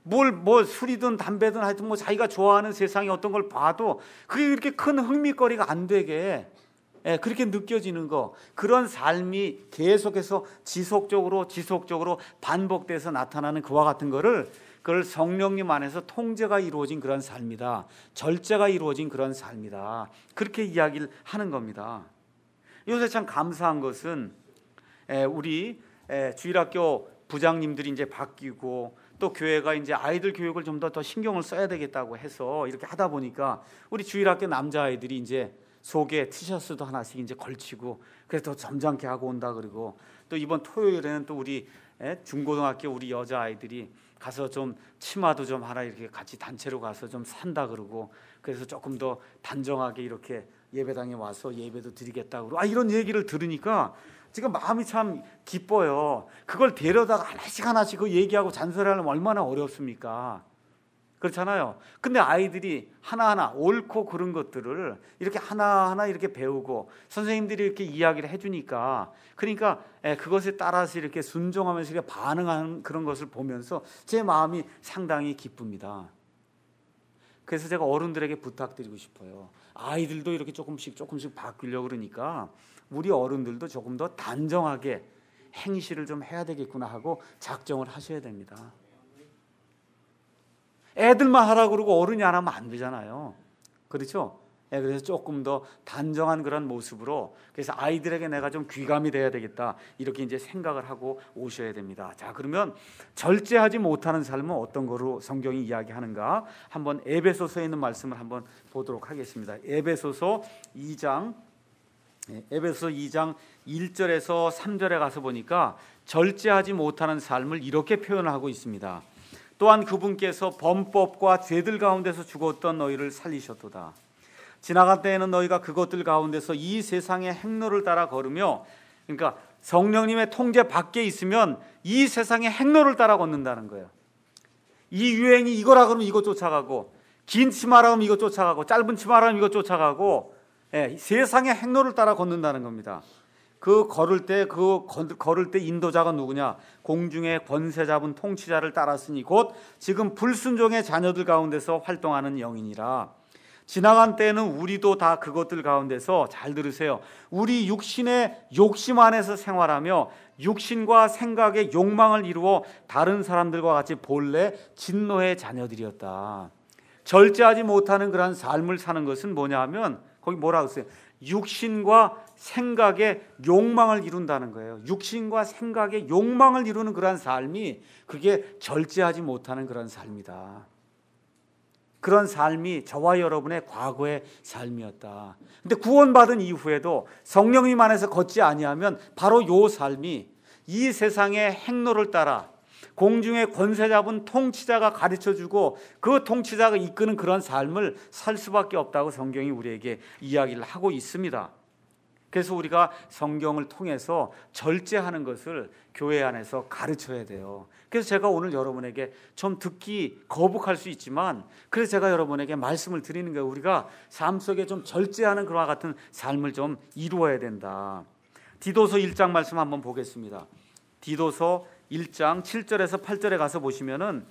뭐 술이든 담배든 하여튼 뭐 자기가 좋아하는 세상의 어떤 걸 봐도 그게 그렇게 큰 흥미거리가 안 되게 그렇게 느껴지는 거, 그런 삶이 계속해서 지속적으로 반복돼서 나타나는 그와 같은 거를, 그걸 성령님 안에서 통제가 이루어진 그런 삶이다, 절제가 이루어진 그런 삶이다, 그렇게 이야기를 하는 겁니다. 요새 참 감사한 것은 우리 주일학교 부장님들이 이제 바뀌고 또 교회가 이제 아이들 교육을 좀 더 신경을 써야 되겠다고 해서 이렇게 하다 보니까 우리 주일학교 남자아이들이 이제 속에 티셔츠도 하나씩 이제 걸치고 그래서 더 점잖게 하고 온다. 그리고 또 이번 토요일에는 또 우리 중고등학교 우리 여자아이들이 가서 좀 치마도 좀 하나 이렇게 같이 단체로 가서 좀 산다 그러고, 그래서 조금 더 단정하게 이렇게 예배당에 와서 예배도 드리겠다 그러고, 이런 얘기를 들으니까 지금 마음이 참 기뻐요. 그걸 데려다가 하나씩 그 얘기하고 잔소리하려면 얼마나 어렵습니까? 그렇잖아요. 근데 아이들이 하나하나 옳고 그른 것들을 이렇게 하나하나 이렇게 배우고 선생님들이 이렇게 이야기를 해주니까, 그러니까 그것에 따라서 이렇게 순종하면서 이렇게 반응하는 그런 것을 보면서 제 마음이 상당히 기쁩니다. 그래서 제가 어른들에게 부탁드리고 싶어요. 아이들도 이렇게 조금씩 바뀌려고 그러니까 우리 어른들도 조금 더 단정하게 행실을 좀 해야 되겠구나 하고 작정을 하셔야 됩니다. 애들만 하라고 그러고 어른이 안 하면 안 되잖아요. 그렇죠? 그래서 조금 더 단정한 그런 모습으로, 그래서 아이들에게 내가 좀 귀감이 돼야 되겠다, 이렇게 이제 생각을 하고 오셔야 됩니다. 자, 그러면 절제하지 못하는 삶은 어떤 거로 성경이 이야기하는가? 한번 에베소서에 있는 말씀을 한번 보도록 하겠습니다. 에베소서 2장 1절에서 3절에 가서 보니까 절제하지 못하는 삶을 이렇게 표현하고 있습니다. 또한 그분께서 범법과 죄들 가운데서 죽었던 너희를 살리셨도다. 지나갈 때에는 너희가 그것들 가운데서 이 세상의 행로를 따라 걸으며, 그러니까 성령님의 통제 밖에 있으면 이 세상의 행로를 따라 걷는다는 거예요. 이 유행이 이거라 그러면 이거 쫓아가고, 긴 치마라 하면 이거 쫓아가고, 짧은 치마라 하면 이거 쫓아가고, 세상의 행로를 따라 걷는다는 겁니다. 걸을 때 인도자가 누구냐? 공중의 권세 잡은 통치자를 따랐으니 곧 지금 불순종의 자녀들 가운데서 활동하는 영이니라. 지나간 때에는 우리도 다 그것들 가운데서, 잘 들으세요, 우리 육신의 욕심 안에서 생활하며 육신과 생각의 욕망을 이루어 다른 사람들과 같이 본래 진노의 자녀들이었다. 절제하지 못하는 그런 삶을 사는 것은 뭐냐 하면, 거기 뭐라고 했어요? 육신과 생각의 욕망을 이룬다는 거예요. 육신과 생각의 욕망을 이루는 그런 삶이, 그게 절제하지 못하는 그런 삶이다. 그런 삶이 저와 여러분의 과거의 삶이었다. 근데 구원받은 이후에도 성령님 안에서 걷지 아니하면 바로 이 삶이 이 세상의 행로를 따라 공중의 권세 잡은 통치자가 가르쳐주고 그 통치자가 이끄는 그런 삶을 살 수밖에 없다고 성경이 우리에게 이야기를 하고 있습니다. 그래서 우리가 성경을 통해서 절제하는 것을 교회 안에서 가르쳐야 돼요. 그래서 제가 오늘 여러분에게 좀 듣기 거북할 수 있지만, 그래서 제가 여러분에게 말씀을 드리는 거예요. 우리가 삶 속에 좀 절제하는 그와 같은 삶을 좀 이루어야 된다. 디도서 1장 말씀 한번 보겠습니다. 디도서 1장 7절에서 8절에 가서 보시면은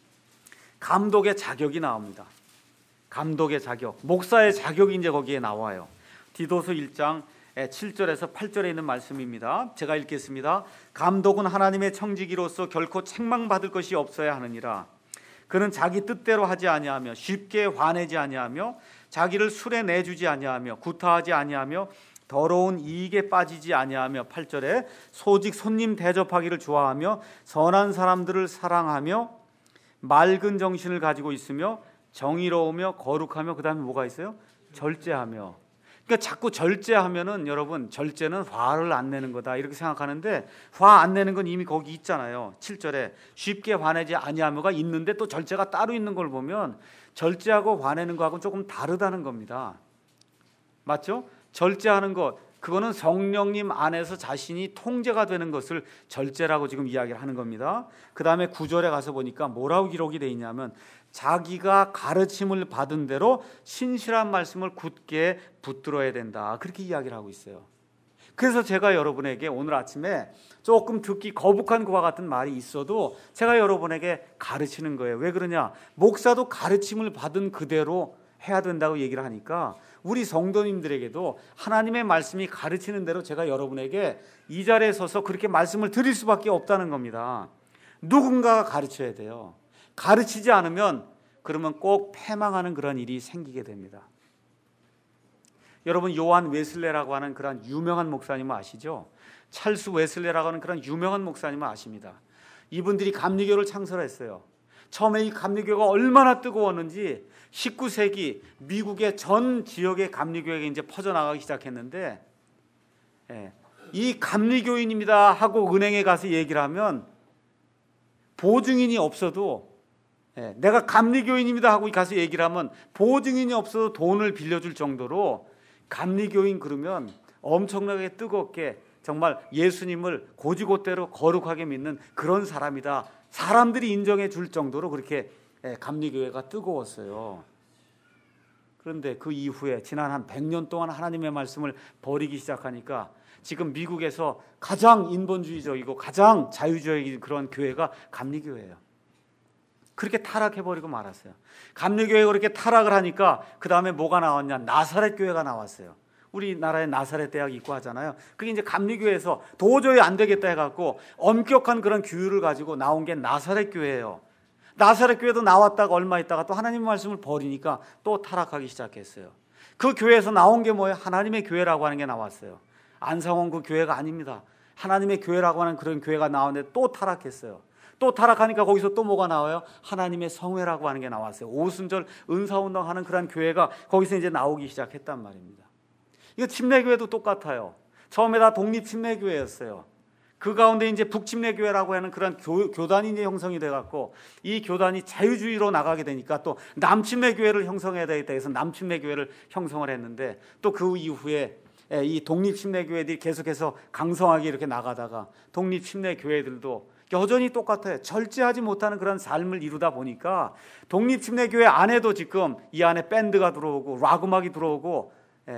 감독의 자격이 나옵니다. 감독의 자격, 목사의 자격이 이제 거기에 나와요. 디도서 1장 7절에서 8절에 있는 말씀입니다. 제가 읽겠습니다. 감독은 하나님의 청지기로서 결코 책망받을 것이 없어야 하느니라. 그는 자기 뜻대로 하지 아니하며 쉽게 화내지 아니하며 자기를 술에 내주지 아니하며 구타하지 아니하며 더러운 이익에 빠지지 아니하며, 8절에 소직 손님 대접하기를 좋아하며 선한 사람들을 사랑하며 맑은 정신을 가지고 있으며 정의로우며 거룩하며, 그 다음에 뭐가 있어요? 절제하며. 그러니까 자꾸 절제하면은, 여러분, 절제는 화를 안 내는 거다 이렇게 생각하는데, 화 안 내는 건 이미 거기 있잖아요. 7절에 쉽게 화내지 아니하며가 있는데 또 절제가 따로 있는 걸 보면 절제하고 화내는 거하고는 조금 다르다는 겁니다. 맞죠? 절제하는 것, 그거는 성령님 안에서 자신이 통제가 되는 것을 절제라고 지금 이야기를 하는 겁니다. 그 다음에 9절에 가서 보니까 뭐라고 기록이 되어 있냐면, 자기가 가르침을 받은 대로 신실한 말씀을 굳게 붙들어야 된다, 그렇게 이야기를 하고 있어요. 그래서 제가 여러분에게 오늘 아침에 조금 듣기 거북한 그와 같은 말이 있어도 제가 여러분에게 가르치는 거예요. 왜 그러냐? 목사도 가르침을 받은 그대로 해야 된다고 얘기를 하니까 우리 성도님들에게도 하나님의 말씀이 가르치는 대로 제가 여러분에게 이 자리에 서서 그렇게 말씀을 드릴 수밖에 없다는 겁니다. 누군가가 가르쳐야 돼요. 가르치지 않으면 그러면 꼭 패망하는 그런 일이 생기게 됩니다. 여러분, 요한 웨슬레라고 하는 그런 유명한 목사님을 아시죠? 찰스 웨슬레라고 하는 그런 유명한 목사님을 아십니다. 이분들이 감리교를 창설했어요. 처음에 이 감리교가 얼마나 뜨거웠는지 19세기 미국의 전 지역의 감리교회가 이제 퍼져나가기 시작했는데, 이 감리교인입니다 하고 은행에 가서 얘기를 하면 보증인이 없어도, 내가 감리교인입니다 하고 가서 얘기를 하면 보증인이 없어도 돈을 빌려줄 정도로 감리교인 그러면 엄청나게 뜨겁게 정말 예수님을 고지고대로 거룩하게 믿는 그런 사람이다. 사람들이 인정해 줄 정도로 그렇게 감리교회가 뜨거웠어요. 그런데 그 이후에 지난 한 100년 동안 하나님의 말씀을 버리기 시작하니까 지금 미국에서 가장 인본주의적이고 가장 자유주의적인 그런 교회가 감리교회예요. 그렇게 타락해버리고 말았어요. 감리교회가 그렇게 타락을 하니까 그 다음에 뭐가 나왔냐? 나사렛 교회가 나왔어요. 우리나라에 나사렛 대학 있고 하잖아요. 그게 이제 감리교회에서 도저히 안 되겠다 해갖고 엄격한 그런 규율을 가지고 나온 게 나사렛 교회예요. 나사렛 교회도 나왔다가 얼마 있다가 또 하나님의 말씀을 버리니까 또 타락하기 시작했어요. 그 교회에서 나온 게 뭐예요? 하나님의 교회라고 하는 게 나왔어요. 안상원 그 교회가 아닙니다. 하나님의 교회라고 하는 그런 교회가 나왔는데 또 타락했어요. 또 타락하니까 거기서 또 뭐가 나와요? 하나님의 성회라고 하는 게 나왔어요. 오순절 은사운동 하는 그런 교회가 거기서 이제 나오기 시작했단 말입니다. 이거 침례교회도 똑같아요. 처음에 다 독립침례교회였어요. 그 가운데 이제 북침례교회라고 하는 그런 교단이 이제 형성이 돼갖고 이 교단이 자유주의로 나가게 되니까 또 남침례교회를 형성해야 되겠다 해서 남침례교회를 형성을 했는데 또 그 이후에 이 독립침례교회들이 계속해서 강성하게 이렇게 나가다가 독립침례교회들도 여전히 똑같아요. 절제하지 못하는 그런 삶을 이루다 보니까 독립침례교회 안에도 지금 이 안에 밴드가 들어오고 락 음악이 들어오고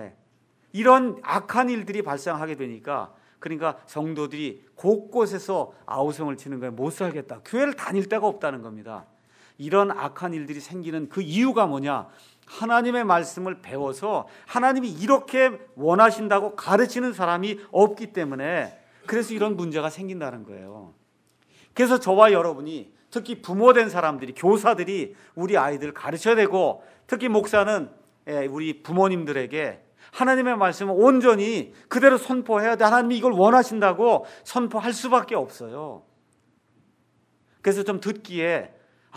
이런 악한 일들이 발생하게 되니까 그러니까 성도들이 곳곳에서 아우성을 치는 거예요. 못 살겠다. 교회를 다닐 데가 없다는 겁니다. 이런 악한 일들이 생기는 그 이유가 뭐냐? 하나님의 말씀을 배워서 하나님이 이렇게 원하신다고 가르치는 사람이 없기 때문에 그래서 이런 문제가 생긴다는 거예요. 그래서 저와 여러분이 특히 부모된 사람들이 교사들이 우리 아이들 가르쳐야 되고 특히 목사는 우리 부모님들에게 하나님의 말씀을 온전히 그대로 선포해야 돼. 하나님이 이걸 원하신다고 선포할 수밖에 없어요. 그래서 좀 듣기에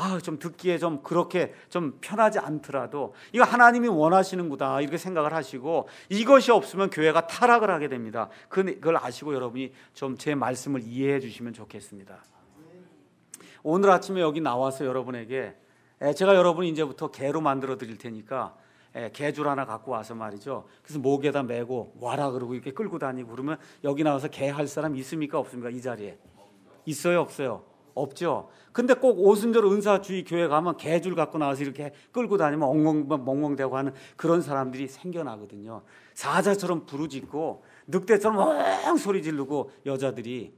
좀 그렇게 좀 편하지 않더라도 이거 하나님이 원하시는구나 이렇게 생각을 하시고 이것이 없으면 교회가 타락을 하게 됩니다. 그걸 아시고 여러분이 좀 제 말씀을 이해해 주시면 좋겠습니다. 오늘 아침에 여기 나와서 여러분에게 제가 여러분 이제부터 개로 만들어 드릴 테니까 개줄 하나 갖고 와서 말이죠. 그래서 목에다 메고 와라 그러고 이렇게 끌고 다니고 그러면 여기 나와서 개 할 사람 있습니까? 없습니까? 이 자리에 있어요? 없어요? 없죠. 근데 꼭 오순절 은사주의 교회 가면 개줄 갖고 나와서 이렇게 끌고 다니면 엉엉멍멍대고 하는 그런 사람들이 생겨나거든요. 사자처럼 부르짖고 늑대처럼 엉 소리 지르고 여자들이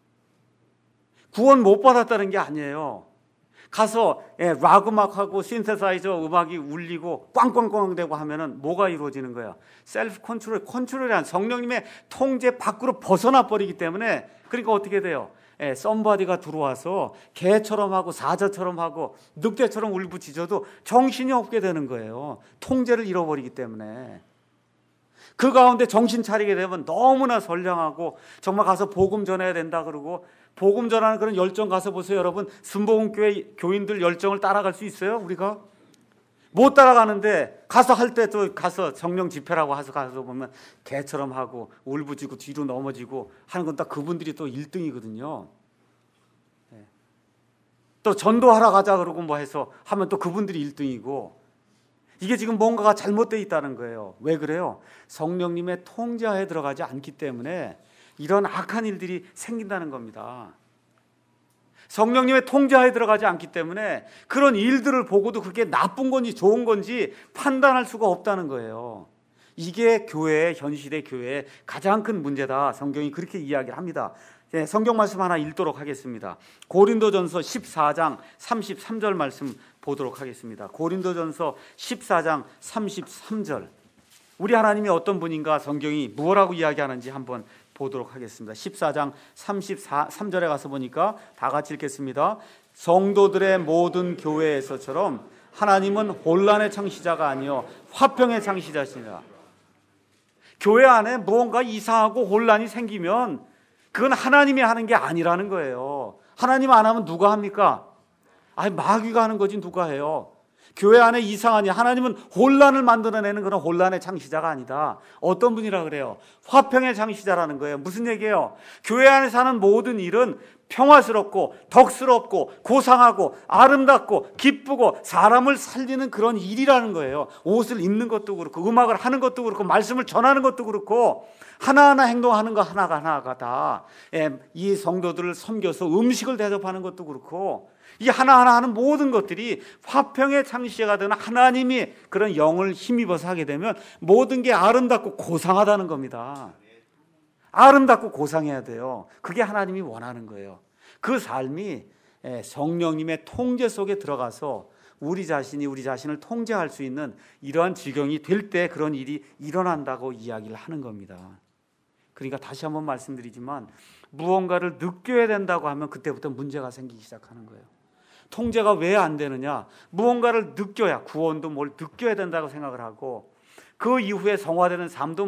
구원 못 받았다는 게 아니에요. 가서 락 음악하고 신세사이저 음악이 울리고 꽝꽝꽝 되고 하면은 뭐가 이루어지는 거야? 셀프 컨트롤이 아니라 성령님의 통제 밖으로 벗어나 버리기 때문에 그러니까 어떻게 돼요? 썸바디가 들어와서 개처럼 하고 사자처럼 하고 늑대처럼 울부짖어도 정신이 없게 되는 거예요. 통제를 잃어버리기 때문에. 그 가운데 정신 차리게 되면 너무나 선량하고 정말 가서 복음 전해야 된다 그러고 복음 전하는 그런 열정 가서 보세요. 여러분 순복음교회 교인들 열정을 따라갈 수 있어요? 우리가? 못 따라가는데 가서 할 때 또 가서 성령 집회라고 해서 가서 보면 개처럼 하고 울부짖고 뒤로 넘어지고 하는 건 딱 그분들이 또 1등이거든요. 또 전도하러 가자 그러고 뭐 해서 하면 또 그분들이 1등이고 이게 지금 뭔가가 잘못되어 있다는 거예요. 왜 그래요? 성령님의 통제하에 들어가지 않기 때문에 이런 악한 일들이 생긴다는 겁니다. 성령님의 통제하에 들어가지 않기 때문에 그런 일들을 보고도 그게 나쁜 건지 좋은 건지 판단할 수가 없다는 거예요. 이게 교회의, 현실의 교회의 가장 큰 문제다. 성경이 그렇게 이야기를 합니다. 성경 말씀 하나 읽도록 하겠습니다. 고린도전서 14장 33절 말씀 보도록 하겠습니다. 고린도전서 14장 33절. 우리 하나님이 어떤 분인가, 성경이 무엇라고 이야기하는지 한번 보도록 하겠습니다. 14장 33절에 가서 보니까 다 같이 읽겠습니다. 성도들의 모든 교회에서처럼 하나님은 혼란의 창시자가 아니요 화평의 창시자시니라. 교회 안에 무언가 이상하고 혼란이 생기면 그건 하나님이 하는 게 아니라는 거예요. 하나님 안 하면 누가 합니까? 마귀가 하는 거지 누가 해요? 교회 안에 이상하니 하나님은 혼란을 만들어내는 그런 혼란의 창시자가 아니다. 어떤 분이라 그래요? 화평의 창시자라는 거예요. 무슨 얘기예요? 교회 안에 사는 모든 일은 평화스럽고 덕스럽고 고상하고 아름답고 기쁘고 사람을 살리는 그런 일이라는 거예요. 옷을 입는 것도 그렇고 음악을 하는 것도 그렇고 말씀을 전하는 것도 그렇고 하나하나 행동하는 거 하나가 다 이 성도들을 섬겨서 음식을 대접하는 것도 그렇고 이 하나하나 하는 모든 것들이 화평의 창시자가 되는 하나님이 그런 영을 힘입어서 하게 되면 모든 게 아름답고 고상하다는 겁니다. 아름답고 고상해야 돼요. 그게 하나님이 원하는 거예요. 그 삶이 성령님의 통제 속에 들어가서 우리 자신이 우리 자신을 통제할 수 있는 이러한 지경이 될 때 그런 일이 일어난다고 이야기를 하는 겁니다. 그러니까 다시 한번 말씀드리지만 무언가를 느껴야 된다고 하면 그때부터 문제가 생기기 시작하는 거예요. 통제가 왜 안 되느냐? 무언가를 느껴야, 구원도 뭘 느껴야 된다고 생각을 하고 그 이후에 성화되는 삶도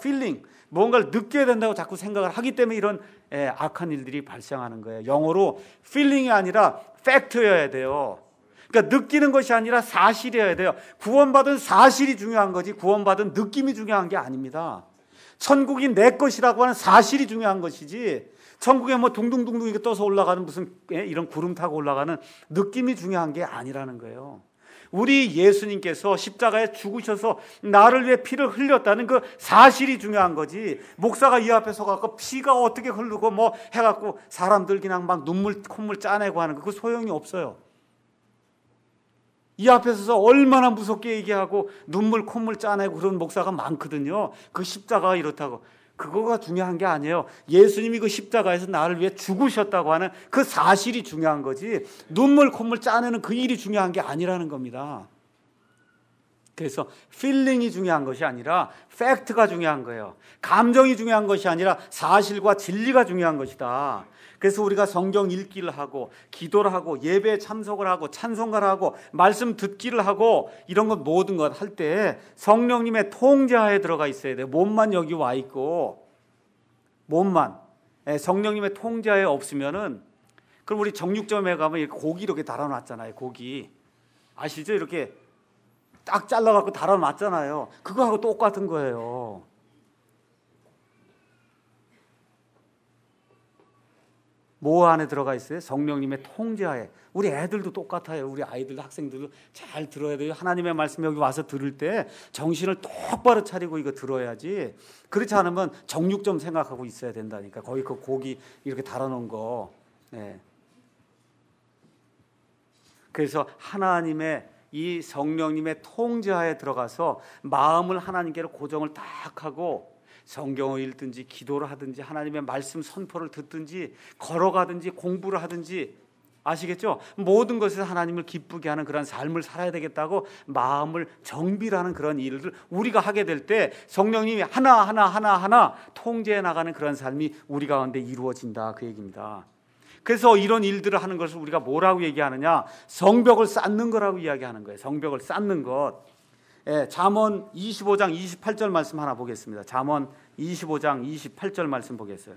뭔가를 느껴야 된다고 자꾸 생각을 하기 때문에 이런 악한 일들이 발생하는 거예요. 영어로 feeling이 아니라 fact여야 돼요. 그러니까 느끼는 것이 아니라 사실이어야 돼요. 구원받은 사실이 중요한 거지 구원받은 느낌이 중요한 게 아닙니다. 천국이 내 것이라고 하는 사실이 중요한 것이지 천국에 뭐 둥둥둥둥 이렇게 떠서 올라가는 무슨 이런 구름 타고 올라가는 느낌이 중요한 게 아니라는 거예요. 우리 예수님께서 십자가에 죽으셔서 나를 위해 피를 흘렸다는 그 사실이 중요한 거지 목사가 이 앞에 서갖고 피가 어떻게 흐르고 뭐 해갖고 사람들 그냥 막 눈물 콧물 짜내고 하는 거 그거 소용이 없어요. 이 앞에 서서 얼마나 무섭게 얘기하고 눈물 콧물 짜내고 그런 목사가 많거든요. 그 십자가가 이렇다고. 그거가 중요한 게 아니에요. 예수님이 그 십자가에서 나를 위해 죽으셨다고 하는 그 사실이 중요한 거지 눈물 콧물 짜내는 그 일이 중요한 게 아니라는 겁니다. 그래서 필링이 중요한 것이 아니라 팩트가 중요한 거예요. 감정이 중요한 것이 아니라 사실과 진리가 중요한 것이다. 그래서 우리가 성경 읽기를 하고 기도를 하고 예배에 참석을 하고 찬송가를 하고 말씀 듣기를 하고 이런 것 모든 것 할 때 성령님의 통제하에 들어가 있어야 돼요. 몸만 여기 와 있고 몸만 성령님의 통제하에 없으면은 그럼 우리 정육점에 가면 이렇게 고기 이렇게 달아놨잖아요. 고기 아시죠? 이렇게 딱 잘라갖고 달아놨잖아요. 그거하고 똑같은 거예요. 뭐 안에 들어가 있어요? 성령님의 통제하에. 우리 애들도 똑같아요. 우리 아이들도 학생들도 잘 들어야 돼요. 하나님의 말씀 여기 와서 들을 때 정신을 똑바로 차리고 이거 들어야지. 그렇지 않으면 정육점 생각하고 있어야 된다니까. 거기 그 고기 이렇게 달아놓은 거. 그래서 하나님의 이 성령님의 통제하에 들어가서 마음을 하나님께로 고정을 딱 하고 성경을 읽든지 기도를 하든지 하나님의 말씀 선포를 듣든지 걸어가든지 공부를 하든지 아시겠죠? 모든 것에서 하나님을 기쁘게 하는 그런 삶을 살아야 되겠다고 마음을 정비하는 그런 일을 우리가 하게 될 때 성령님이 하나하나 통제해 나가는 그런 삶이 우리 가운데 이루어진다 그 얘기입니다. 그래서 이런 일들을 하는 것을 우리가 뭐라고 얘기하느냐? 성벽을 쌓는 거라고 이야기하는 거예요. 성벽을 쌓는 것. 잠언 25장 28절 말씀 하나 보겠습니다. 잠언 25장 28절 말씀 보겠어요.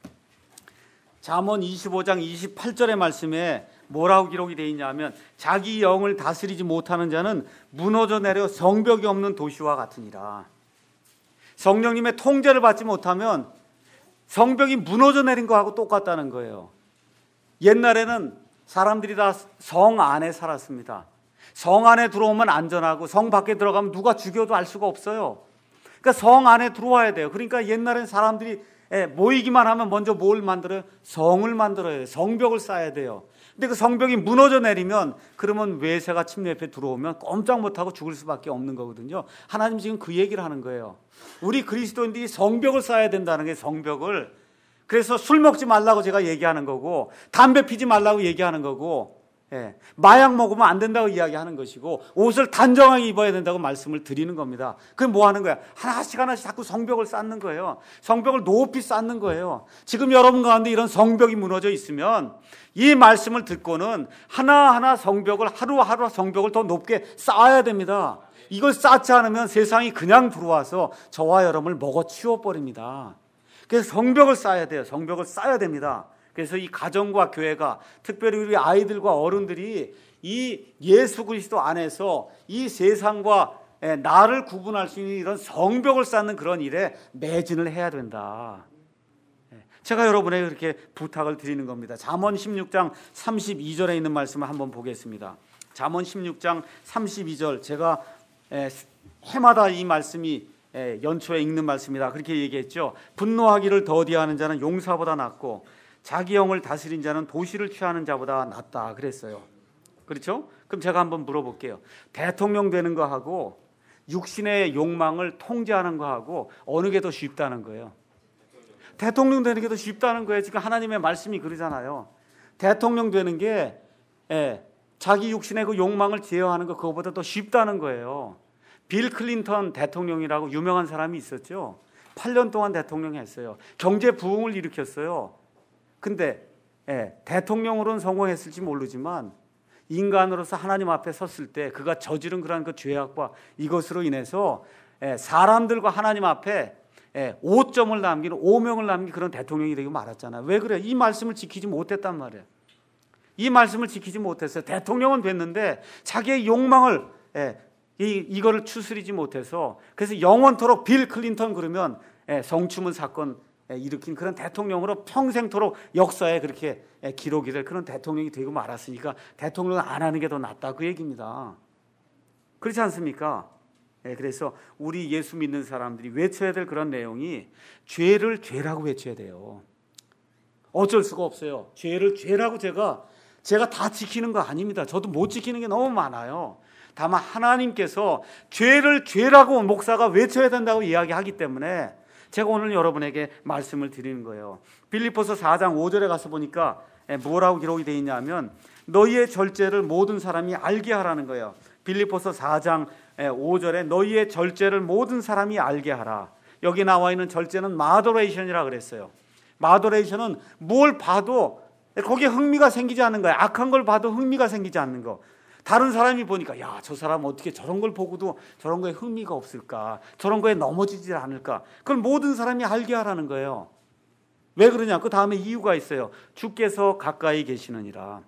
잠언 25장 28절의 말씀에 뭐라고 기록이 되어 있냐면 자기 영을 다스리지 못하는 자는 무너져 내려 성벽이 없는 도시와 같으니라. 성령님의 통제를 받지 못하면 성벽이 무너져 내린 거하고 똑같다는 거예요. 옛날에는 사람들이 다 성 안에 살았습니다. 성 안에 들어오면 안전하고 성 밖에 들어가면 누가 죽여도 알 수가 없어요. 그러니까 성 안에 들어와야 돼요. 그러니까 옛날엔 사람들이 모이기만 하면 먼저 뭘 만들어요? 성을 만들어야 돼요. 성벽을 쌓아야 돼요. 근데 그 성벽이 무너져 내리면 그러면 외세가 침례 앞에 들어오면 꼼짝 못하고 죽을 수밖에 없는 거거든요. 하나님 지금 그 얘기를 하는 거예요. 우리 그리스도인들이 성벽을 쌓아야 된다는 게 성벽을. 그래서 술 먹지 말라고 제가 얘기하는 거고 담배 피지 말라고 얘기하는 거고 마약 먹으면 안 된다고 이야기하는 것이고 옷을 단정하게 입어야 된다고 말씀을 드리는 겁니다. 그게 뭐 하는 거야? 하나씩 하나씩 자꾸 성벽을 쌓는 거예요. 성벽을 높이 쌓는 거예요. 지금 여러분 가운데 이런 성벽이 무너져 있으면 이 말씀을 듣고는 하나하나 성벽을 하루하루 성벽을 더 높게 쌓아야 됩니다. 이걸 쌓지 않으면 세상이 그냥 들어와서 저와 여러분을 먹어 치워버립니다. 그래서 성벽을 쌓아야 돼요. 성벽을 쌓아야 됩니다. 그래서 이 가정과 교회가 특별히 우리 아이들과 어른들이 이 예수 그리스도 안에서 이 세상과 나를 구분할 수 있는 이런 성벽을 쌓는 그런 일에 매진을 해야 된다. 제가 여러분에게 그렇게 부탁을 드리는 겁니다. 잠언 16장 32절에 있는 말씀을 한번 보겠습니다. 잠언 16장 32절 제가 해마다 이 말씀이 연초에 읽는 말씀이다. 그렇게 얘기했죠. 분노하기를 더디하는 자는 용사보다 낫고 자기 영을 다스린 자는 도시를 취하는 자보다 낫다 그랬어요. 그렇죠? 그럼 제가 한번 물어볼게요. 대통령 되는 거하고 육신의 욕망을 통제하는 거하고 어느 게 더 쉽다는 거예요? 대통령 되는 게 더 쉽다는 거예요. 지금 하나님의 말씀이 그러잖아요. 대통령 되는 게 자기 육신의 그 욕망을 제어하는 거 그거보다 더 쉽다는 거예요. 빌 클린턴 대통령이라고 유명한 사람이 있었죠. 8년 동안 대통령 했어요. 경제 부흥을 일으켰어요. 근데 대통령으로는 성공했을지 모르지만 인간으로서 하나님 앞에 섰을 때 그가 저지른 그러한 그 죄악과 이것으로 인해서 사람들과 하나님 앞에 5점을 남기는 오명을 남긴 그런 대통령이 되고 말았잖아요. 왜 그래요? 이 말씀을 지키지 못했단 말이에요. 이 말씀을 지키지 못했어요. 대통령은 됐는데 자기의 욕망을 이거를 추스리지 못해서 그래서 영원토록 빌 클린턴 그러면 성추문 사건 일으킨 그런 대통령으로 평생토록 역사에 그렇게 기록이 될 그런 대통령이 되고 말았으니까 대통령을 안 하는 게 더 낫다 그 얘기입니다. 그렇지 않습니까? 그래서 우리 예수 믿는 사람들이 외쳐야 될 그런 내용이 죄를 죄라고 외쳐야 돼요. 어쩔 수가 없어요. 죄를 죄라고 제가 다 지키는 거 아닙니다. 저도 못 지키는 게 너무 많아요. 다만 하나님께서 죄를 죄라고 목사가 외쳐야 된다고 이야기하기 때문에 제가 오늘 여러분에게 말씀을 드리는 거예요. 빌립보서 4장 5절에 가서 보니까 뭐라고 기록이 되어 있냐면 너희의 절제를 모든 사람이 알게 하라는 거예요. 빌립보서 4장 5절에 너희의 절제를 모든 사람이 알게 하라. 여기 나와 있는 절제는 마도레이션이라고 그랬어요. 마도레이션은 뭘 봐도 거기에 흥미가 생기지 않는 거예요. 악한 걸 봐도 흥미가 생기지 않는 거. 다른 사람이 보니까 야, 저 사람 어떻게 저런 걸 보고도 저런 거에 흥미가 없을까? 저런 거에 넘어지질 않을까? 그걸 모든 사람이 알게 하라는 거예요. 왜 그러냐? 그 다음에 이유가 있어요. 주께서 가까이 계시느니라.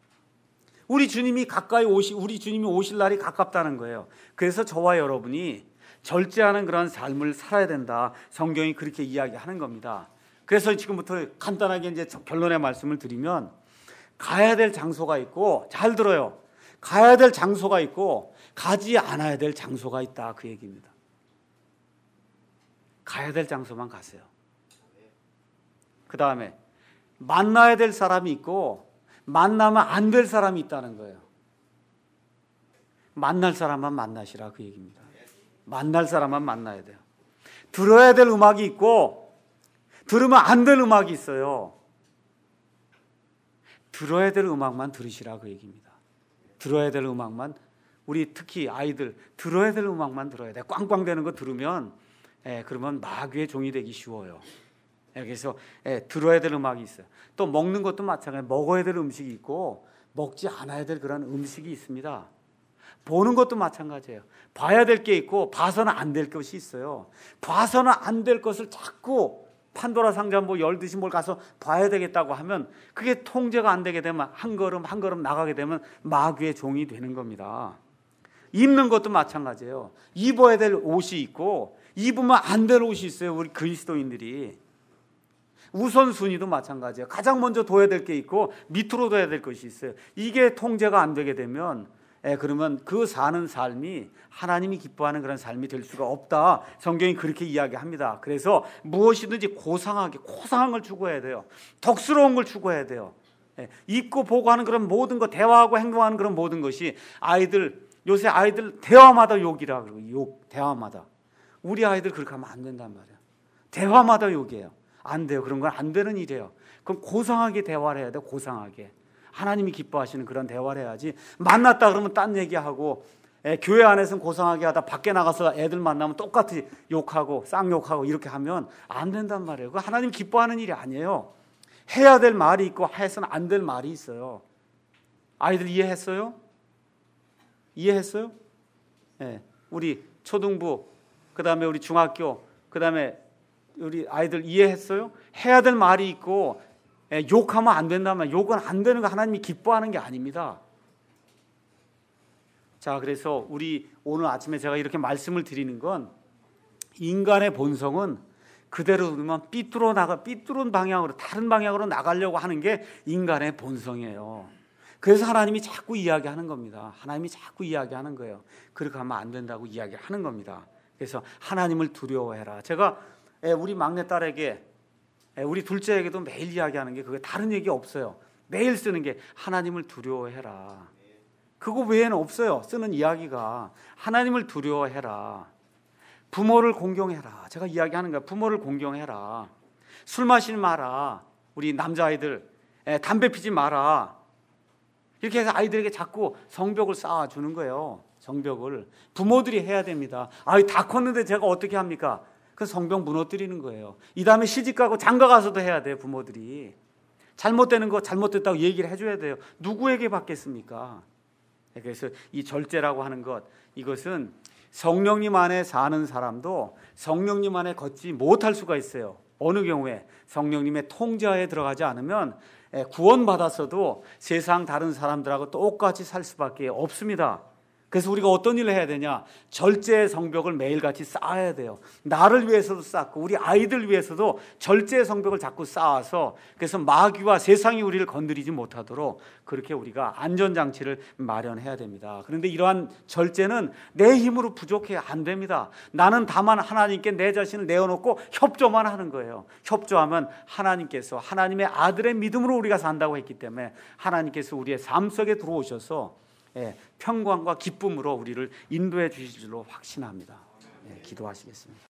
우리 주님이 오실 날이 가깝다는 거예요. 그래서 저와 여러분이 절제하는 그런 삶을 살아야 된다. 성경이 그렇게 이야기하는 겁니다. 그래서 지금부터 간단하게 이제 결론의 말씀을 드리면 가야 될 장소가 있고 잘 들어요. 가야 될 장소가 있고 가지 않아야 될 장소가 있다 그 얘기입니다. 가야 될 장소만 가세요. 그 다음에 만나야 될 사람이 있고 만나면 안 될 사람이 있다는 거예요. 만날 사람만 만나시라 그 얘기입니다. 만날 사람만 만나야 돼요. 들어야 될 음악이 있고 들으면 안 될 음악이 있어요. 들어야 될 음악만 들으시라 그 얘기입니다. 들어야 될 음악만, 우리 특히 아이들 들어야 될 음악만 들어야 돼. 꽝꽝대는 거 들으면 그러면 마귀의 종이 되기 쉬워요. 그래서 들어야 될 음악이 있어요. 또 먹는 것도 마찬가지예요. 먹어야 될 음식이 있고 먹지 않아야 될 그런 음식이 있습니다. 보는 것도 마찬가지예요. 봐야 될 게 있고 봐서는 안 될 것이 있어요. 봐서는 안 될 것을 자꾸 판도라 상자 뭐 열듯이 뭘 가서 봐야 되겠다고 하면 그게 통제가 안 되게 되면 한 걸음 한 걸음 나가게 되면 마귀의 종이 되는 겁니다. 입는 것도 마찬가지예요. 입어야 될 옷이 있고 입으면 안 될 옷이 있어요. 우리 그리스도인들이. 우선순위도 마찬가지예요. 가장 먼저 둬야 될 게 있고 밑으로 둬야 될 것이 있어요. 이게 통제가 안 되게 되면 그러면 그 사는 삶이 하나님이 기뻐하는 그런 삶이 될 수가 없다. 성경이 그렇게 이야기합니다. 그래서 무엇이든지 고상한 걸 추구해야 돼요. 덕스러운 걸 추구해야 돼요. 입고 보고 하는 그런 모든 것, 대화하고 행동하는 그런 모든 것이 요새 아이들 대화마다 욕이라 그러고 대화마다. 우리 아이들 그렇게 하면 안 된단 말이에요. 대화마다 욕이에요. 안 돼요. 그런 건 안 되는 일이에요. 그럼 고상하게 대화를 해야 돼요. 고상하게. 하나님이 기뻐하시는 그런 대화를 해야지. 만났다 그러면 딴 얘기하고, 교회 안에서는 고상하게 하다 밖에 나가서 애들 만나면 똑같이 욕하고 쌍욕하고 이렇게 하면 안 된단 말이에요. 그거 하나님 기뻐하는 일이 아니에요. 해야 될 말이 있고 해서는 안 될 말이 있어요. 아이들 이해했어요? 이해했어요? 우리 초등부, 그 다음에 우리 중학교, 그 다음에 우리 아이들 이해했어요? 해야 될 말이 있고 욕하면 안 된다면 욕은 안 되는 거 하나님이 기뻐하는 게 아닙니다. 자, 그래서 우리 오늘 아침에 제가 이렇게 말씀을 드리는 건 인간의 본성은 그대로 두면 삐뚤은 방향으로 다른 방향으로 나가려고 하는 게 인간의 본성이에요. 그래서 하나님이 자꾸 이야기하는 겁니다. 하나님이 자꾸 이야기하는 거예요. 그렇게 하면 안 된다고 이야기하는 겁니다. 그래서 하나님을 두려워해라. 제가 우리 막내딸에게 우리 둘째에게도 매일 이야기하는 게 그게 다른 얘기 없어요. 매일 쓰는 게 하나님을 두려워해라. 그거 외에는 없어요. 쓰는 이야기가 하나님을 두려워해라. 부모를 공경해라. 제가 이야기하는 거야. 부모를 공경해라. 술 마시지 마라. 우리 남자아이들 담배 피지 마라. 이렇게 해서 아이들에게 자꾸 성벽을 쌓아주는 거예요. 성벽을 부모들이 해야 됩니다. 다 컸는데 제가 어떻게 합니까? 그 성벽 무너뜨리는 거예요. 이 다음에 시집가고 장가가서도 해야 돼요. 부모들이 잘못되는 거 잘못됐다고 얘기를 해줘야 돼요. 누구에게 받겠습니까? 그래서 이 절제라고 하는 것, 이것은 성령님 안에 사는 사람도 성령님 안에 걷지 못할 수가 있어요. 어느 경우에 성령님의 통제하에 들어가지 않으면 구원받았어도 세상 다른 사람들하고 똑같이 살 수밖에 없습니다. 그래서 우리가 어떤 일을 해야 되냐? 절제의 성벽을 매일같이 쌓아야 돼요. 나를 위해서도 쌓고 우리 아이들 위해서도 절제의 성벽을 자꾸 쌓아서, 그래서 마귀와 세상이 우리를 건드리지 못하도록 그렇게 우리가 안전장치를 마련해야 됩니다. 그런데 이러한 절제는 내 힘으로 부족해 안 됩니다. 나는 다만 하나님께 내 자신을 내어놓고 협조만 하는 거예요. 협조하면 하나님께서 하나님의 아들의 믿음으로 우리가 산다고 했기 때문에 하나님께서 우리의 삶 속에 들어오셔서 평강과 기쁨으로 우리를 인도해 주실 줄로 확신합니다. 기도하시겠습니다.